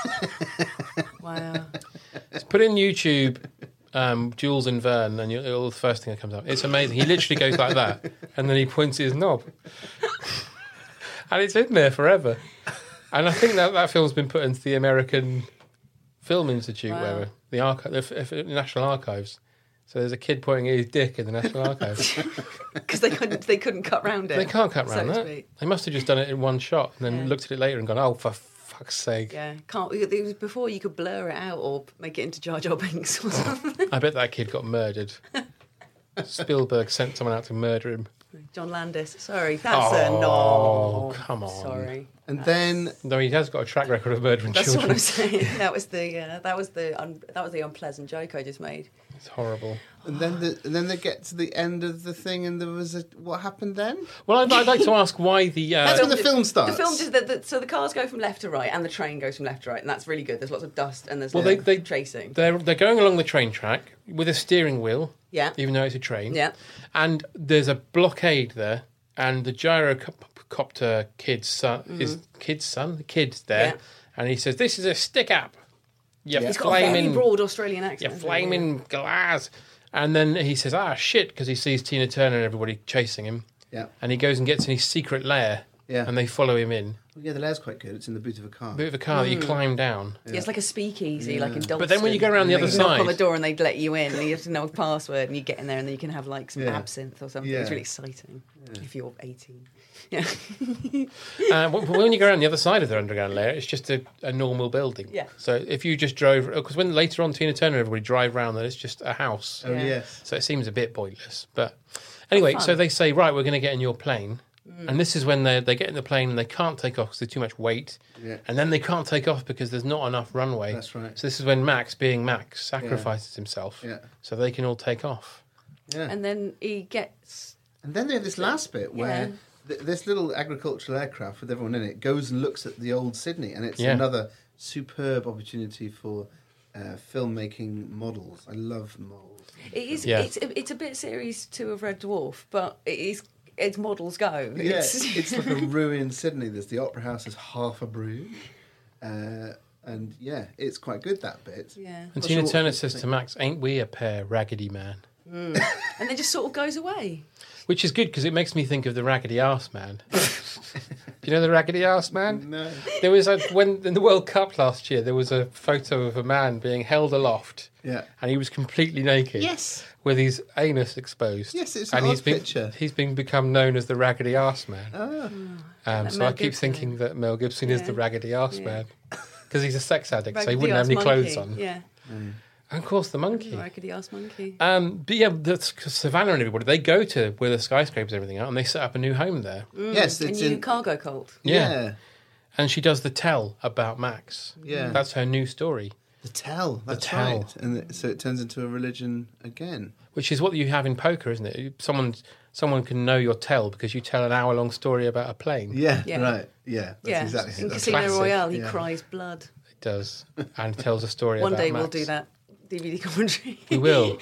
Speaker 10: Wow.
Speaker 9: Just put in YouTube, Jules and Vern, and it'll the first thing that comes up. It's amazing. He literally goes like that, and then he points at his knob. And it's in there forever. And I think that film's been put into the American Film Institute,
Speaker 10: Wow.
Speaker 9: wherever, the National Archives. So there's a kid pointing at his dick in the National Archives.
Speaker 10: Because they couldn't cut round it.
Speaker 9: They can't cut
Speaker 10: so
Speaker 9: round
Speaker 10: to
Speaker 9: that.
Speaker 10: speak.
Speaker 9: They must have just done it in one shot and then looked at it later and gone, oh, for fuck's sake.
Speaker 10: Yeah, it was before you could blur it out or make it into Jar Jar Binks or something.
Speaker 9: I bet that kid got murdered. Spielberg sent someone out to murder him.
Speaker 10: John Landis. Sorry, that's a no.
Speaker 9: Come on.
Speaker 10: Sorry.
Speaker 11: And then
Speaker 9: no, he has got a track record of murdering children.
Speaker 10: That's what I'm saying. That was the unpleasant joke I just made.
Speaker 9: It's horrible.
Speaker 11: And then they get to the end of the thing, and there was what happened then?
Speaker 9: Well, I'd like to ask why the
Speaker 11: that's when the film starts.
Speaker 10: The film just so the cars go from left to right, and the train goes from left to right, and that's really good. There's lots of dust, and there's
Speaker 9: they
Speaker 10: chasing.
Speaker 9: They're going along the train track with a steering wheel.
Speaker 10: Yeah.
Speaker 9: Even though it's a train.
Speaker 10: Yeah.
Speaker 9: And there's a blockade there, and the gyrocopter kid's son the kid's there, and he says, "This is a stick up. You
Speaker 10: He's got a very broad Australian accent.
Speaker 9: You flaming glass." And then he says, shit, because he sees Tina Turner and everybody chasing him.
Speaker 11: Yeah.
Speaker 9: And he goes and gets in his secret lair.
Speaker 11: Yeah.
Speaker 9: And they follow him in.
Speaker 11: Well, yeah, the lair's quite good. It's in the boot of a car.
Speaker 9: Boot of a car that you climb down.
Speaker 10: Yeah, it's like a speakeasy, like in Dalston.
Speaker 9: But then when you go around the other
Speaker 10: you
Speaker 9: side...
Speaker 10: knock on the door and they'd let you in, and you have to know a password, and you get in there, and then you can have like some absinthe or something. It's really exciting if you're 18. Yeah.
Speaker 9: When you go around the other side of the underground lair, it's just a normal building.
Speaker 10: Yeah.
Speaker 9: So if you just drove... Because when later on Tina Turner and everybody drive around there, it's just a house.
Speaker 11: Oh, yes.
Speaker 9: So it seems a bit pointless. But anyway, so they say, right, we're going to get in your plane. And this is when they get in the plane and they can't take off because there's too much weight.
Speaker 11: Yeah.
Speaker 9: And then they can't take off because there's not enough runway.
Speaker 11: That's right.
Speaker 9: So this is when Max, being Max, sacrifices himself so they can all take off.
Speaker 11: Yeah.
Speaker 10: And then he gets...
Speaker 11: And then they have this last bit where this little agricultural aircraft with everyone in it goes and looks at the old Sydney, and it's another superb opportunity for filmmaking models. I love models.
Speaker 10: It is. Yeah. It's a bit series 2 of Red Dwarf, but it is... It's models go.
Speaker 11: Yeah, it's like a ruined Sydney. There's the Opera House is half a Bruges. And yeah, it's quite good, that bit.
Speaker 10: Yeah.
Speaker 9: And Tina Turner says to Max, "Ain't we a pair, Raggedy Man?"
Speaker 10: And then just sort of goes away.
Speaker 9: Which is good because it makes me think of the Raggedy Arse Man. Do you know the Raggedy Arse Man?
Speaker 11: No.
Speaker 9: There was when in the World Cup last year, there was a photo of a man being held aloft.
Speaker 11: Yeah.
Speaker 9: And he was completely naked.
Speaker 11: Yes.
Speaker 9: With his anus exposed.
Speaker 11: Yes, it's an odd picture.
Speaker 9: He's become known as the Raggedy Arse Man.
Speaker 11: Oh.
Speaker 9: So I keep thinking that Mel Gibson is the Raggedy Arse Man. Because he's a sex addict, so he wouldn't have any clothes on.
Speaker 10: Yeah.
Speaker 9: And of course, the monkey.
Speaker 10: Raggedy Arse monkey.
Speaker 9: But yeah, Savannah and everybody, they go to where the skyscrapers and everything are, and they set up a new home there.
Speaker 11: Yes, it's
Speaker 10: a new cargo cult.
Speaker 9: Yeah. And she does the tell about Max.
Speaker 11: Yeah.
Speaker 9: That's her new story.
Speaker 11: The tell. That's right. And so it turns into a religion again.
Speaker 9: Which is what you have in poker, isn't it? Someone can know your tell because you tell an hour-long story about a plane.
Speaker 11: Yeah. Right. Yeah, that's exactly it.
Speaker 10: In Casino Royale, he cries blood.
Speaker 9: He does. And tells a story about
Speaker 10: One day
Speaker 9: Max.
Speaker 10: we'll do that. DVD commentary.
Speaker 9: We will.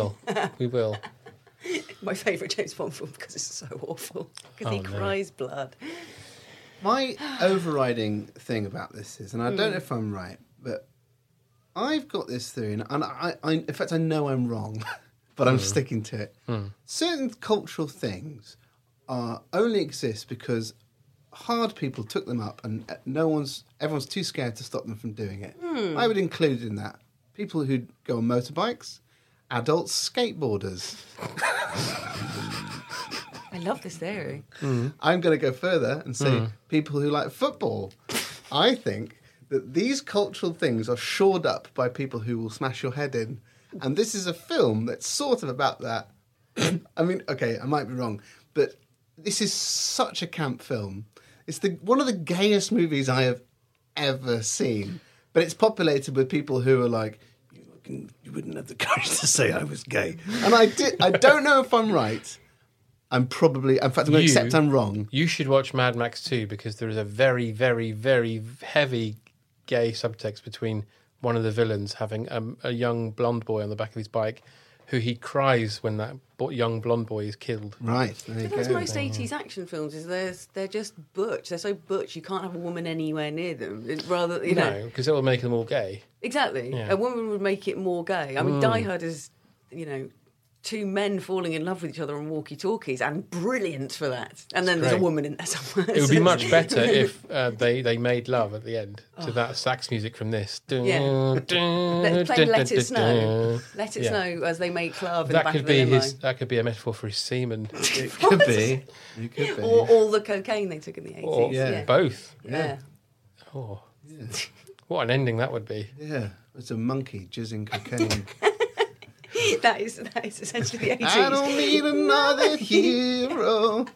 Speaker 10: My favourite James Bond film because it's so awful. Because he cries blood.
Speaker 11: My overriding thing about this is, and I don't know if I'm right, but I've got this theory, and I in fact, I know I'm wrong, but I'm sticking to it. Certain cultural things only exist because hard people took them up, and everyone's too scared to stop them from doing it. I would include in that people who go on motorbikes, adult skateboarders.
Speaker 10: I love this theory.
Speaker 11: I'm going to go further and say people who like football. I think that these cultural things are shored up by people who will smash your head in. And this is a film that's sort of about that. I mean, okay, I might be wrong, but this is such a camp film. It's one of the gayest movies I have ever seen. But it's populated with people who are like, you wouldn't have the courage to say I was gay. And I did. I don't know if I'm right. In fact, I'm going to accept I'm wrong.
Speaker 9: You should watch Mad Max 2 because there is a very, very, very heavy gay subtext between one of the villains having a young blonde boy on the back of his bike who he cries when that young blonde boy is killed.
Speaker 11: Right.
Speaker 10: That's most 80s action films. They're just butch. They're so butch you can't have a woman anywhere near them. No,
Speaker 9: because it will make them all gay.
Speaker 10: Exactly. Yeah. A woman would make it more gay. I mean, Die Hard is, two men falling in love with each other on walkie-talkies, and brilliant for that. And then there's a woman in there somewhere.
Speaker 9: It would be much better if they made love at the end to that sax music from this.
Speaker 10: Play Let It Snow. Let It Snow as they make love in the back of the limo.
Speaker 9: That could be a metaphor for his semen.
Speaker 11: It could be.
Speaker 10: Or all the cocaine they took in the 80s.
Speaker 9: Both.
Speaker 10: Yeah.
Speaker 9: Oh.
Speaker 11: Yeah.
Speaker 9: What an ending that would be.
Speaker 11: Yeah, it's a monkey jizzing cocaine.
Speaker 10: That is essentially the 80s.
Speaker 11: I don't need another hero.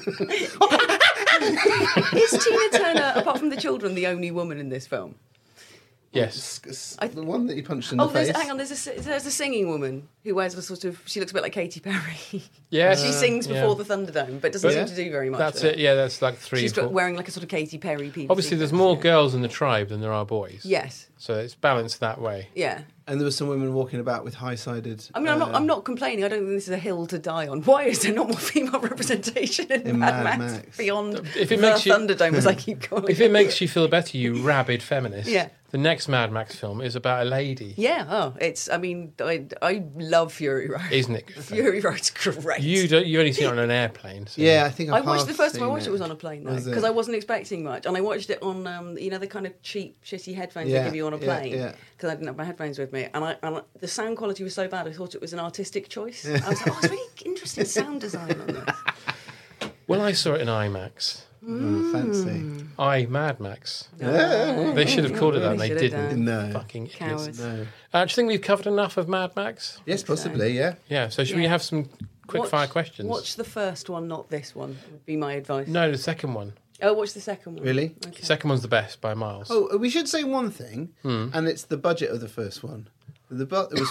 Speaker 10: Is Tina Turner, apart from the children, the only woman in this film?
Speaker 9: Yes.
Speaker 11: The one that he punched in the face.
Speaker 10: Hang on, there's a singing woman who wears a sort of, she looks a bit like Katy Perry.
Speaker 9: Yeah.
Speaker 10: She sings before the Thunderdome, but doesn't seem to do very much.
Speaker 9: That's it, yeah, that's like 3
Speaker 10: She's
Speaker 9: or 4.
Speaker 10: wearing like a sort of Katy Perry PVC.
Speaker 9: Obviously, there's more girls in the tribe than there are boys.
Speaker 10: Yes.
Speaker 9: So it's balanced that way.
Speaker 10: Yeah.
Speaker 11: And there were some women walking about with high-sided...
Speaker 10: I mean, I'm not complaining. I don't think this is a hill to die on. Why is there not more female representation in Mad Max? Beyond
Speaker 9: if it makes you,
Speaker 10: Thunderdome, as I keep calling
Speaker 9: If it makes you feel better, you rabid feminist,
Speaker 10: Yeah.
Speaker 9: the next Mad Max film is about a lady.
Speaker 10: Yeah, I mean, I love Fury Road.
Speaker 9: Isn't it good?
Speaker 10: Fury Road's great.
Speaker 9: You only see it on an airplane. So.
Speaker 11: Yeah, I think
Speaker 10: I watched the first time I watched it was on a plane, though,
Speaker 11: Was it?
Speaker 10: because I wasn't expecting much. And I watched it on, the kind of cheap, shitty headphones they give you on a plane, because I didn't have my headphones with me. And the sound quality was so bad, I thought it was an artistic choice. I was like, it's really interesting sound design on this.
Speaker 9: When I saw it in IMAX...
Speaker 11: fancy.
Speaker 9: Mad Max.
Speaker 11: Yeah.
Speaker 9: They should have called it that, and they
Speaker 10: should have
Speaker 9: didn't.
Speaker 11: No.
Speaker 9: Fucking
Speaker 10: Cowards.
Speaker 9: idiots.
Speaker 11: No.
Speaker 9: Do you think we've covered enough of Mad Max?
Speaker 11: Yes, possibly, yeah.
Speaker 9: Yeah, so should we have some quick-fire questions?
Speaker 10: Watch the first one, not this one, would be my advice.
Speaker 9: No, the second one.
Speaker 10: Oh, watch the second one.
Speaker 11: Really?
Speaker 10: Okay.
Speaker 9: The second one's the best by miles.
Speaker 11: Oh, we should say one thing, and it's the budget of the first one. It was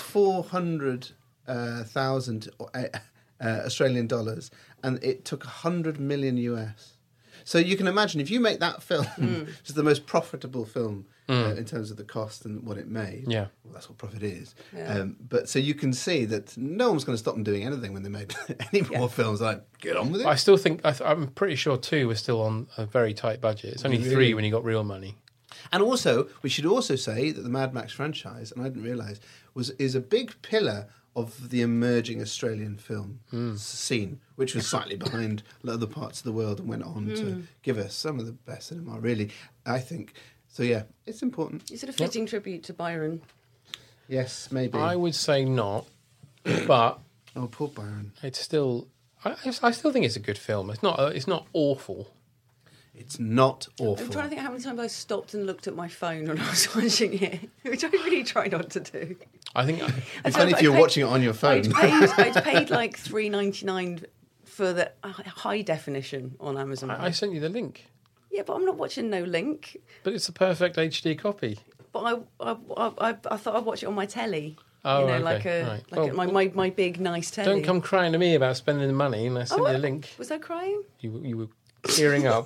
Speaker 11: 400,000 Australian dollars, and it took 100 million US. So you can imagine if you make that film, which is the most profitable film in terms of the cost and what it made.
Speaker 9: Yeah,
Speaker 11: well, that's what profit is.
Speaker 10: Yeah.
Speaker 11: But so you can see that no one's going to stop them doing anything when they make any more films. Like, get on with it.
Speaker 9: I still think I'm pretty sure 2 was still on a very tight budget. It's only 3 when you got real money.
Speaker 11: And also, we should also say that the Mad Max franchise, and I didn't realise, is a big pillar of the emerging Australian film scene, which was slightly behind other parts of the world and went on to give us some of the best cinema, really, I think. So, yeah, it's important.
Speaker 10: Is it a fitting tribute to Byron?
Speaker 11: Yes, maybe.
Speaker 9: I would say not, but...
Speaker 11: Oh, poor Byron.
Speaker 9: It's still... I still think it's a good film. It's not awful.
Speaker 11: It's not awful.
Speaker 10: I'm trying to think how many times I stopped and looked at my phone when I was watching it, which I really try not to do.
Speaker 9: I think...
Speaker 11: It's funny if you're watching it on your phone.
Speaker 10: I'd paid like $3.99 for the high definition on Amazon.
Speaker 9: I sent you the link.
Speaker 10: Yeah, but I'm not watching no link.
Speaker 9: But it's a perfect HD copy.
Speaker 10: But I thought I'd watch it on my telly.
Speaker 9: Oh,
Speaker 10: okay. My big nice telly.
Speaker 9: Don't come crying to me about spending the money, and I sent you the link.
Speaker 10: Was I crying?
Speaker 9: You were tearing up.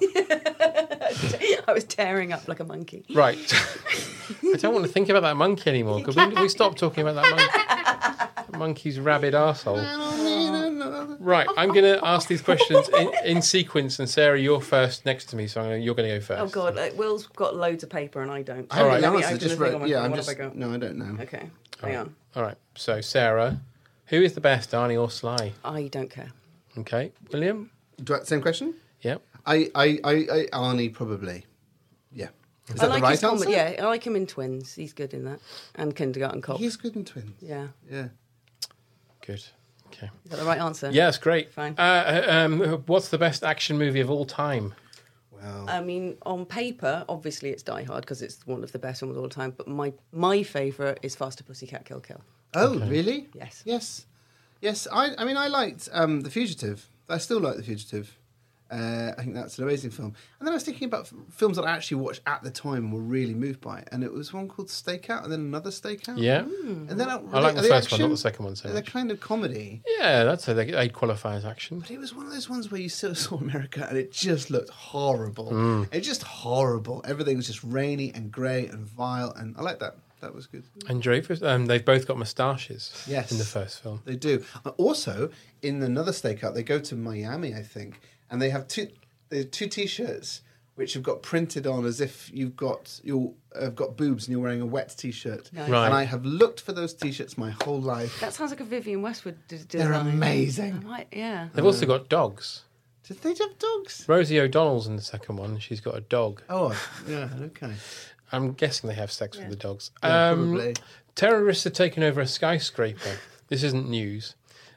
Speaker 10: I was tearing up like a monkey.
Speaker 9: Right. I don't want to think about that monkey anymore. Could we stop talking about that monkey? That monkey's rabid arsehole. Right, I'm going to ask these questions in sequence, and Sarah, you're first next to me, so you're going to go first.
Speaker 10: Oh God, Will's got loads of paper and I don't.
Speaker 11: All right,
Speaker 10: Let me
Speaker 11: no,
Speaker 10: open
Speaker 11: just
Speaker 10: the thing on my
Speaker 11: yeah,
Speaker 10: phone.
Speaker 11: I'm
Speaker 10: What
Speaker 11: just
Speaker 10: have I got?
Speaker 11: no, I don't know.
Speaker 10: Okay, hang on.
Speaker 9: All right, so Sarah, who is the best, Arnie or Sly?
Speaker 10: I don't care.
Speaker 9: Okay, William.
Speaker 11: Same question.
Speaker 9: Yep.
Speaker 11: I Arnie probably. Yeah. Is that
Speaker 10: I like
Speaker 11: the right
Speaker 10: his
Speaker 11: answer?
Speaker 10: Yeah, I like him in Twins. He's good in that, and Kindergarten Cop.
Speaker 11: He's good in Twins.
Speaker 10: Yeah.
Speaker 11: Yeah.
Speaker 9: Good. Okay.
Speaker 10: Is that the right answer?
Speaker 9: Yeah, it's great.
Speaker 10: Fine.
Speaker 9: What's the best action movie of all time?
Speaker 11: Well,
Speaker 10: I mean, on paper, obviously it's Die Hard because it's one of the best ones of all time. But my favourite is Faster Pussycat Kill Kill.
Speaker 11: Oh, really?
Speaker 10: Yes.
Speaker 11: Yes. I mean, I liked The Fugitive. I still like The Fugitive. I think that's an amazing film. And then I was thinking about films that I actually watched at the time and were really moved by. And it was one called Stakeout, and then another Stakeout.
Speaker 9: Yeah.
Speaker 11: And then
Speaker 9: I like the first one, not the second one so
Speaker 11: They're
Speaker 9: much.
Speaker 11: kind of comedy.
Speaker 9: Yeah, that's how they'd qualify as action.
Speaker 11: But it was one of those ones where you still saw America and it just looked horrible. It's just horrible. Everything was just rainy and grey and vile, and I like that. That was good.
Speaker 9: And Dreyfus, they've both got moustaches.
Speaker 11: Yes.
Speaker 9: In the first film.
Speaker 11: They do. Also, in another Stakeout, they go to Miami, I think, and they have two T-shirts which have got printed on as if you've got boobs and you're wearing a wet T-shirt.
Speaker 10: Nice.
Speaker 9: Right.
Speaker 11: And I have looked for those T-shirts my whole life.
Speaker 10: That sounds like a Vivienne Westwood design.
Speaker 11: They're amazing.
Speaker 10: Yeah.
Speaker 9: They've also got dogs.
Speaker 11: Did they have dogs?
Speaker 9: Rosie O'Donnell's in the second one. She's got a dog.
Speaker 11: Oh, yeah, okay.
Speaker 9: I'm guessing they have sex with the dogs.
Speaker 11: Yeah, probably.
Speaker 9: Terrorists are taking over a skyscraper. This isn't news.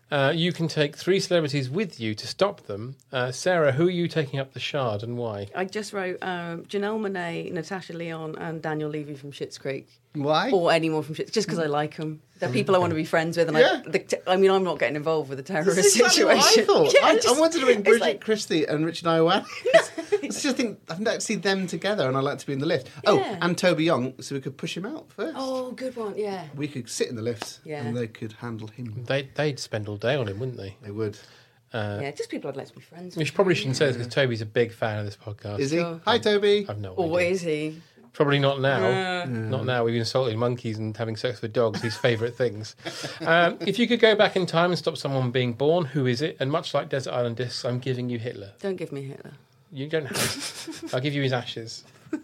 Speaker 9: You can take 3 celebrities with you to stop them. Sarah, who are you taking up the Shard and why?
Speaker 10: I just wrote Janelle Monáe, Natasha Lyonne, and Daniel Levy from Schitt's Creek.
Speaker 11: Why?
Speaker 10: Or anyone from Schitt's, just because I like them. They're people I want to be friends with, and I'm not getting involved with the terrorist situation.
Speaker 11: What I thought.
Speaker 10: Yeah,
Speaker 11: I wanted to bring Bridget Christie and Richard Ioane. I just think I'd like to see them together, and I'd like to be in the lift. Oh, and Toby Young, so we could push him out first.
Speaker 10: Oh, good one, yeah.
Speaker 11: We could sit in the lift, and they could handle him.
Speaker 9: They'd spend all day on him, wouldn't they?
Speaker 11: They would.
Speaker 10: Just people I'd like to be friends with.
Speaker 9: We probably shouldn't say this because Toby's a big fan of this podcast.
Speaker 11: Is he? Sure. Hi, Toby.
Speaker 9: I've no idea.
Speaker 10: Or is he?
Speaker 9: Probably not now. Not now. We've insulted monkeys and having sex with dogs, his favourite things. If you could go back in time and stop someone being born, who is it? And much like Desert Island Discs, I'm giving you Hitler.
Speaker 10: Don't give me Hitler.
Speaker 9: You don't have. I'll give you his ashes.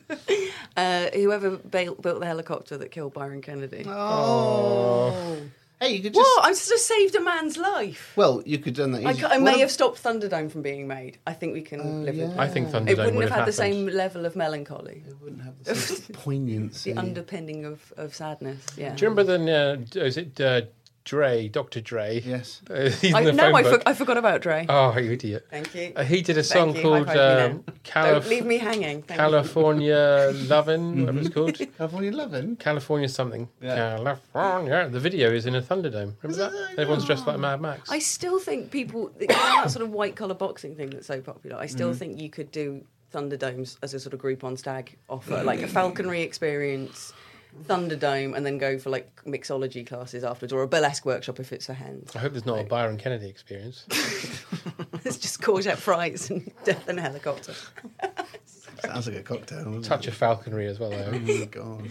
Speaker 10: Whoever built the helicopter that killed Byron Kennedy.
Speaker 11: Oh. Hey, you could just...
Speaker 10: What? I just saved a man's life.
Speaker 11: Well, you could have done that.
Speaker 10: I may have stopped Thunderdome from being made. I think we can live with it.
Speaker 9: I think Thunderdome
Speaker 10: It wouldn't
Speaker 9: would
Speaker 10: have had the
Speaker 9: happened.
Speaker 10: same level of melancholy.
Speaker 11: It wouldn't have the same poignancy.
Speaker 10: The underpinning of sadness, yeah.
Speaker 9: Do you remember is it Dre, Dr. Dre?
Speaker 11: Yes.
Speaker 9: He's in the phone book.
Speaker 10: I forgot about Dre.
Speaker 9: Oh, you idiot.
Speaker 10: Thank you.
Speaker 9: He did a song called
Speaker 10: Don't leave me hanging.
Speaker 9: California Lovin', whatever it's called.
Speaker 11: California Lovin'?
Speaker 9: California something.
Speaker 11: Yeah.
Speaker 9: California. The video is in a Thunderdome. Remember that? Everyone's dressed like Mad Max.
Speaker 10: I still think people, that sort of white collar boxing thing that's so popular, I still think you could do Thunderdomes as a sort of Groupon stag offer, like a falconry experience, Thunderdome, and then go for like mixology classes afterwards, or a burlesque workshop if it's for hens.
Speaker 9: I hope there's not a Byron Kennedy experience.
Speaker 10: It's just courgette fries and death in a helicopter.
Speaker 11: Sounds like a cocktail.
Speaker 9: Touch of falconry as well, though.
Speaker 11: Oh my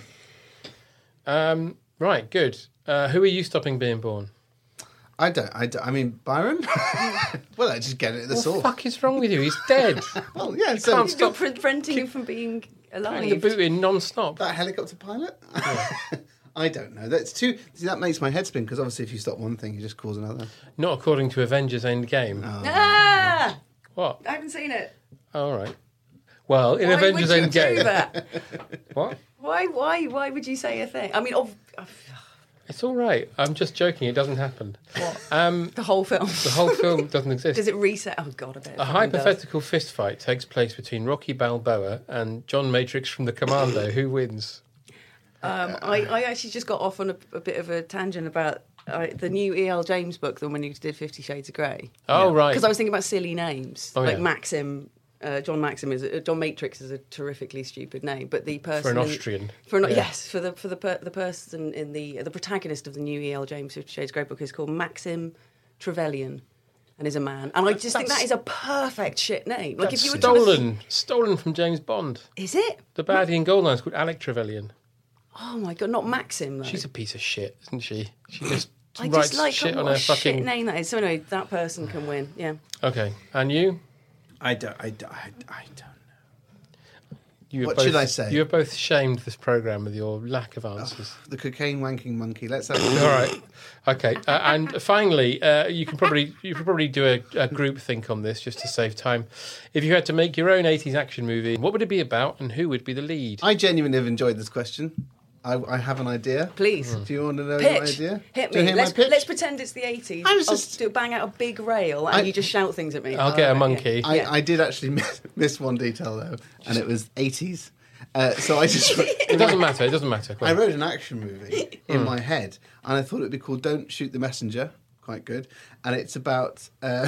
Speaker 11: god.
Speaker 9: Right, good. Who are you stopping being born?
Speaker 11: I don't. I mean, Byron? Well, I just get it at the source.
Speaker 9: What the fuck is wrong with you? He's dead.
Speaker 11: Oh, yeah.
Speaker 9: So
Speaker 11: Can't
Speaker 10: stop preventing him from being alive.
Speaker 9: Putting the boot in non-stop.
Speaker 11: That helicopter pilot? I don't know. That's too. See, that makes my head spin because obviously, if you stop one thing, you just cause another.
Speaker 9: Not according to Avengers Endgame.
Speaker 10: Ah!
Speaker 9: What?
Speaker 10: I haven't seen it.
Speaker 9: All right. Well, in
Speaker 10: Why
Speaker 9: Avengers
Speaker 10: would you
Speaker 9: Endgame.
Speaker 10: do that?
Speaker 9: What?
Speaker 10: Why would you say a thing? I mean,
Speaker 9: It's all right. I'm just joking. It doesn't happen.
Speaker 10: What? The whole film.
Speaker 9: The whole film doesn't exist.
Speaker 10: Does it reset? Oh God, I bet.
Speaker 9: A hypothetical fist fight takes place between Rocky Balboa and John Matrix from The Commando. Who wins?
Speaker 10: I actually just got off on a bit of a tangent about the new E.L. James book, the one when he did 50 Shades of Grey.
Speaker 9: Oh, right.
Speaker 10: Because I was thinking about silly names.
Speaker 9: Oh,
Speaker 10: like
Speaker 9: yeah.
Speaker 10: Maxim. John Matrix is a terrifically stupid name, but the person
Speaker 9: For an Austrian.
Speaker 10: Yes, for the person in the protagonist of the new E.L. James 50 Shades of Grey book is called Maxim Trevelyan, and is a man. And I just think that is a perfect shit name. Like
Speaker 9: That's
Speaker 10: if you were
Speaker 9: stolen from James Bond.
Speaker 10: Is it?
Speaker 9: The baddie in Goldeneye is called Alec Trevelyan.
Speaker 10: Oh my God, not Maxim though.
Speaker 9: She's a piece of shit, isn't she? She just
Speaker 10: I
Speaker 9: writes
Speaker 10: just like
Speaker 9: shit on
Speaker 10: what
Speaker 9: her
Speaker 10: a shit
Speaker 9: fucking
Speaker 10: name that is. So anyway, that person can win. Yeah.
Speaker 9: Okay, and you?
Speaker 11: I don't know.
Speaker 9: What
Speaker 11: should I say?
Speaker 9: You have both shamed this programme with your lack of answers.
Speaker 11: The cocaine wanking monkey. Let's have
Speaker 9: All right. Okay. And finally, you could probably do a group think on this just to save time. If you had to make your own 80s action movie, what would it be about and who would be the lead?
Speaker 11: I genuinely have enjoyed this question. I have an idea.
Speaker 10: Please.
Speaker 11: Do you want to know
Speaker 10: Pitch.
Speaker 11: your idea?
Speaker 10: Hit
Speaker 11: Do you
Speaker 10: me.
Speaker 11: hear my pitch?
Speaker 10: Let's pretend it's the 80s. I'll bang out a big rail and you just shout things at me.
Speaker 9: I'll get a monkey.
Speaker 10: Yeah.
Speaker 11: I did actually miss one detail though, and it was 80s. So I just...
Speaker 9: It doesn't matter. It doesn't matter.
Speaker 11: I wrote an action movie in my head, and I thought it would be called "Don't Shoot the Messenger." Quite good, and it's about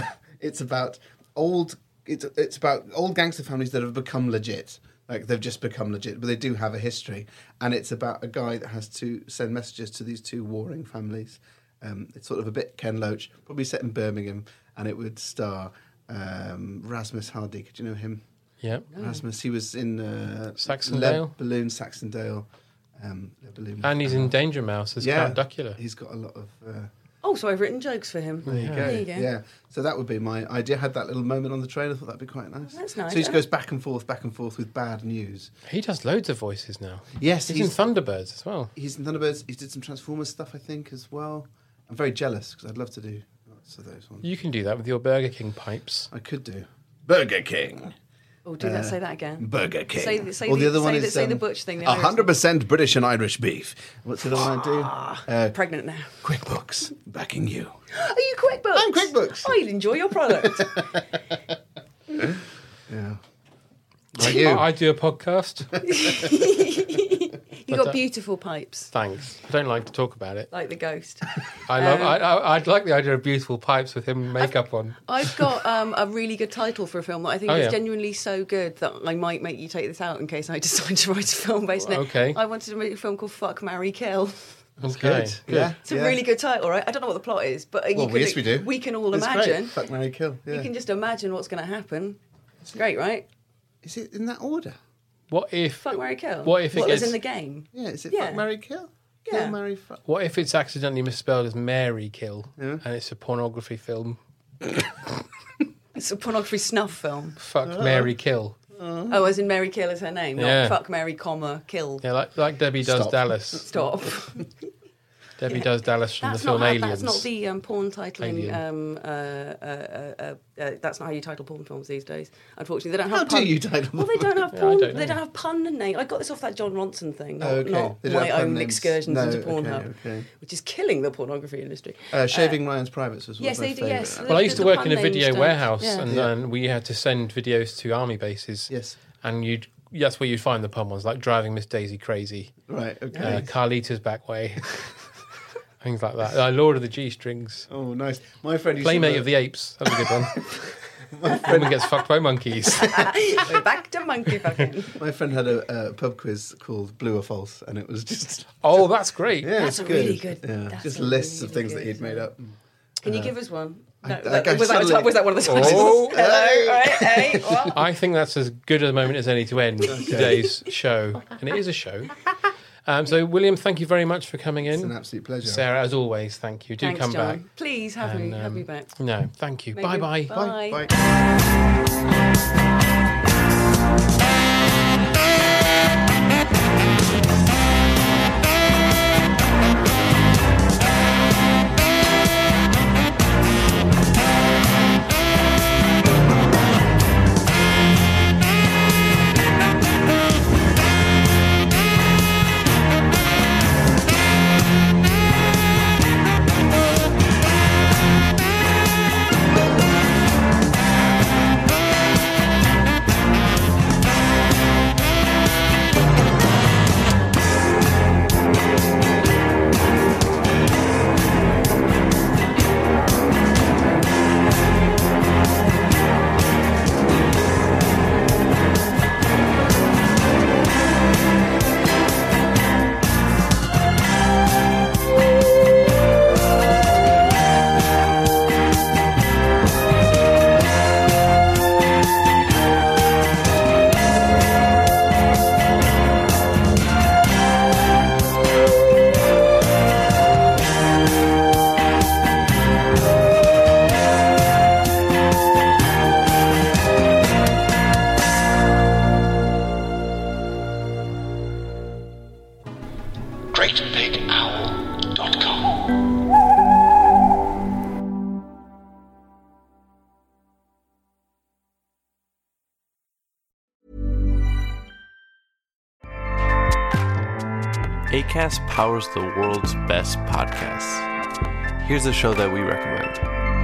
Speaker 11: old gangster families that have become legit. Like they've just become legit, but they do have a history, and it's about a guy that has to send messages to these two warring families. It's sort of a bit Ken Loach, probably set in Birmingham, and it would star Rasmus Hardy. Could you know him?
Speaker 9: Yeah.
Speaker 11: Rasmus, he was in
Speaker 9: Saxondale?
Speaker 11: Balloon, Saxondale. Balloon.
Speaker 9: And he's in Danger Mouse as Count Duckula.
Speaker 11: He's got a lot of...
Speaker 10: Oh, so I've written jokes for him.
Speaker 11: There you go. Yeah. So that would be my idea. I had that little moment on the train. I thought that'd be quite nice.
Speaker 10: That's nice.
Speaker 11: So he just goes back and forth with bad news.
Speaker 9: He does loads of voices now.
Speaker 11: Yes.
Speaker 9: He's in Thunderbirds as well.
Speaker 11: He's in Thunderbirds. He did some Transformers stuff, I think, as well. I'm very jealous because I'd love to do lots of those ones.
Speaker 9: You can do that with your Burger King pipes.
Speaker 11: I could do. Burger King.
Speaker 10: Oh, say that again.
Speaker 11: Burger King.
Speaker 10: Say the Butch thing.
Speaker 11: 100% British and Irish beef. What's the other one I do?
Speaker 10: Pregnant now.
Speaker 11: QuickBooks, backing you.
Speaker 10: Are you QuickBooks?
Speaker 11: I'm QuickBooks.
Speaker 10: I'll enjoy your product.
Speaker 11: Yeah.
Speaker 9: I do a podcast.
Speaker 10: You got beautiful pipes.
Speaker 9: Thanks. I don't like to talk about it.
Speaker 10: Like the ghost.
Speaker 9: I'd like the idea of beautiful pipes with him makeup on.
Speaker 10: I've got a really good title for a film that I think is genuinely so good that I might make you take this out in case I decide to write a film based on it.
Speaker 9: Okay.
Speaker 10: I wanted to make a film called Fuck, Marry, Kill.
Speaker 9: That's
Speaker 11: good. Yeah.
Speaker 10: It's a really good title, right? I don't know what the plot is, but
Speaker 11: yes, we do.
Speaker 10: We can all
Speaker 11: it's
Speaker 10: imagine.
Speaker 11: Great. Fuck, Marry, Kill. Yeah.
Speaker 10: You can just imagine what's going to happen. It's great, right?
Speaker 11: Is it in that order?
Speaker 9: What if
Speaker 10: Fuck, Marry, Kill?
Speaker 9: What if it
Speaker 10: gets in the game?
Speaker 11: Yeah, is it Fuck, Marry, Kill? Kill, Marry, Fuck.
Speaker 9: What if it's accidentally misspelled as Mary Kill and it's a pornography film?
Speaker 10: It's a pornography snuff film.
Speaker 9: Fuck, Mary Kill.
Speaker 10: Oh, as in Mary Kill is her name, not Fuck, Mary, Kill.
Speaker 9: Yeah, like Debbie Does Dallas.
Speaker 10: Stop.
Speaker 9: Debbie Does Dallas from the film Aliens.
Speaker 10: That's not the porn titling. That's not how you title porn films these days. Unfortunately, they don't have.
Speaker 11: How do you title?
Speaker 10: Well, they don't have porn. They don't have pun names. I got this off that John Ronson thing, not my own excursions into Pornhub, which is killing the pornography industry.
Speaker 11: Shaving Ryan's Privates was
Speaker 10: yes,
Speaker 11: my
Speaker 10: they do.
Speaker 11: favourite.
Speaker 10: Yes,
Speaker 9: well, I used to work in a video warehouse, and we had to send videos to army bases.
Speaker 11: Yes,
Speaker 9: and that's where you'd find the pun ones, like Driving Miss Daisy Crazy,
Speaker 11: right? Okay,
Speaker 9: Carlita's Back Way. Things like that. Lord of the G-Strings.
Speaker 11: Oh, nice. My friend used
Speaker 9: Playmate of the Apes. That was a good one. Woman gets fucked by monkeys.
Speaker 10: Back to monkey fucking.
Speaker 11: My friend had a pub quiz called Blue or False, and it was just...
Speaker 9: Oh, that's great.
Speaker 11: Yeah,
Speaker 10: that's
Speaker 11: it's
Speaker 10: really good.
Speaker 11: Yeah, just lists of things that he'd made up.
Speaker 10: Can you give us one? No,
Speaker 11: was
Speaker 10: that one of the titles?
Speaker 9: Oh,
Speaker 10: hello, right, hey, what?
Speaker 9: I think that's as good a moment as any to end today's show. And it is a show. So, William, thank you very much for coming in.
Speaker 11: It's an absolute pleasure.
Speaker 9: Sarah, as always, thank you.
Speaker 10: Thanks,
Speaker 9: come
Speaker 10: John.
Speaker 9: back.
Speaker 10: Please have me back.
Speaker 9: No, thank you.
Speaker 10: Maybe.
Speaker 9: Bye-bye.
Speaker 10: Bye.
Speaker 15: Acast powers the world's best podcasts. Here's a show that we recommend.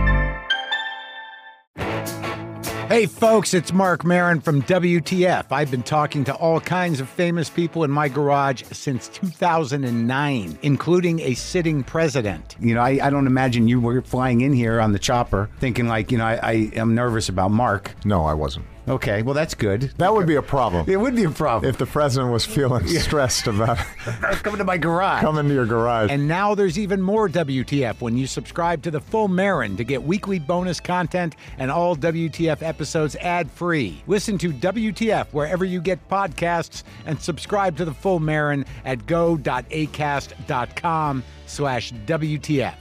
Speaker 16: Hey folks, it's Mark Maron from WTF. I've been talking to all kinds of famous people in my garage since 2009, including a sitting president. You know, I don't imagine you were flying in here on the chopper thinking like, I am nervous about Mark.
Speaker 17: No, I wasn't.
Speaker 16: Okay, well, that's good.
Speaker 17: That would be a problem.
Speaker 16: It would be a problem.
Speaker 17: If the president was feeling stressed about
Speaker 16: coming to my garage.
Speaker 17: Coming to your garage.
Speaker 16: And now there's even more WTF when you subscribe to the Full Marin to get weekly bonus content and all WTF episodes ad-free. Listen to WTF wherever you get podcasts and subscribe to the Full Marin at go.acast.com/WTF.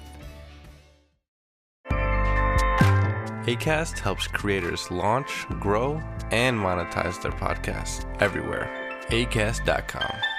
Speaker 15: Acast helps creators launch, grow, and monetize their podcasts everywhere. Acast.com.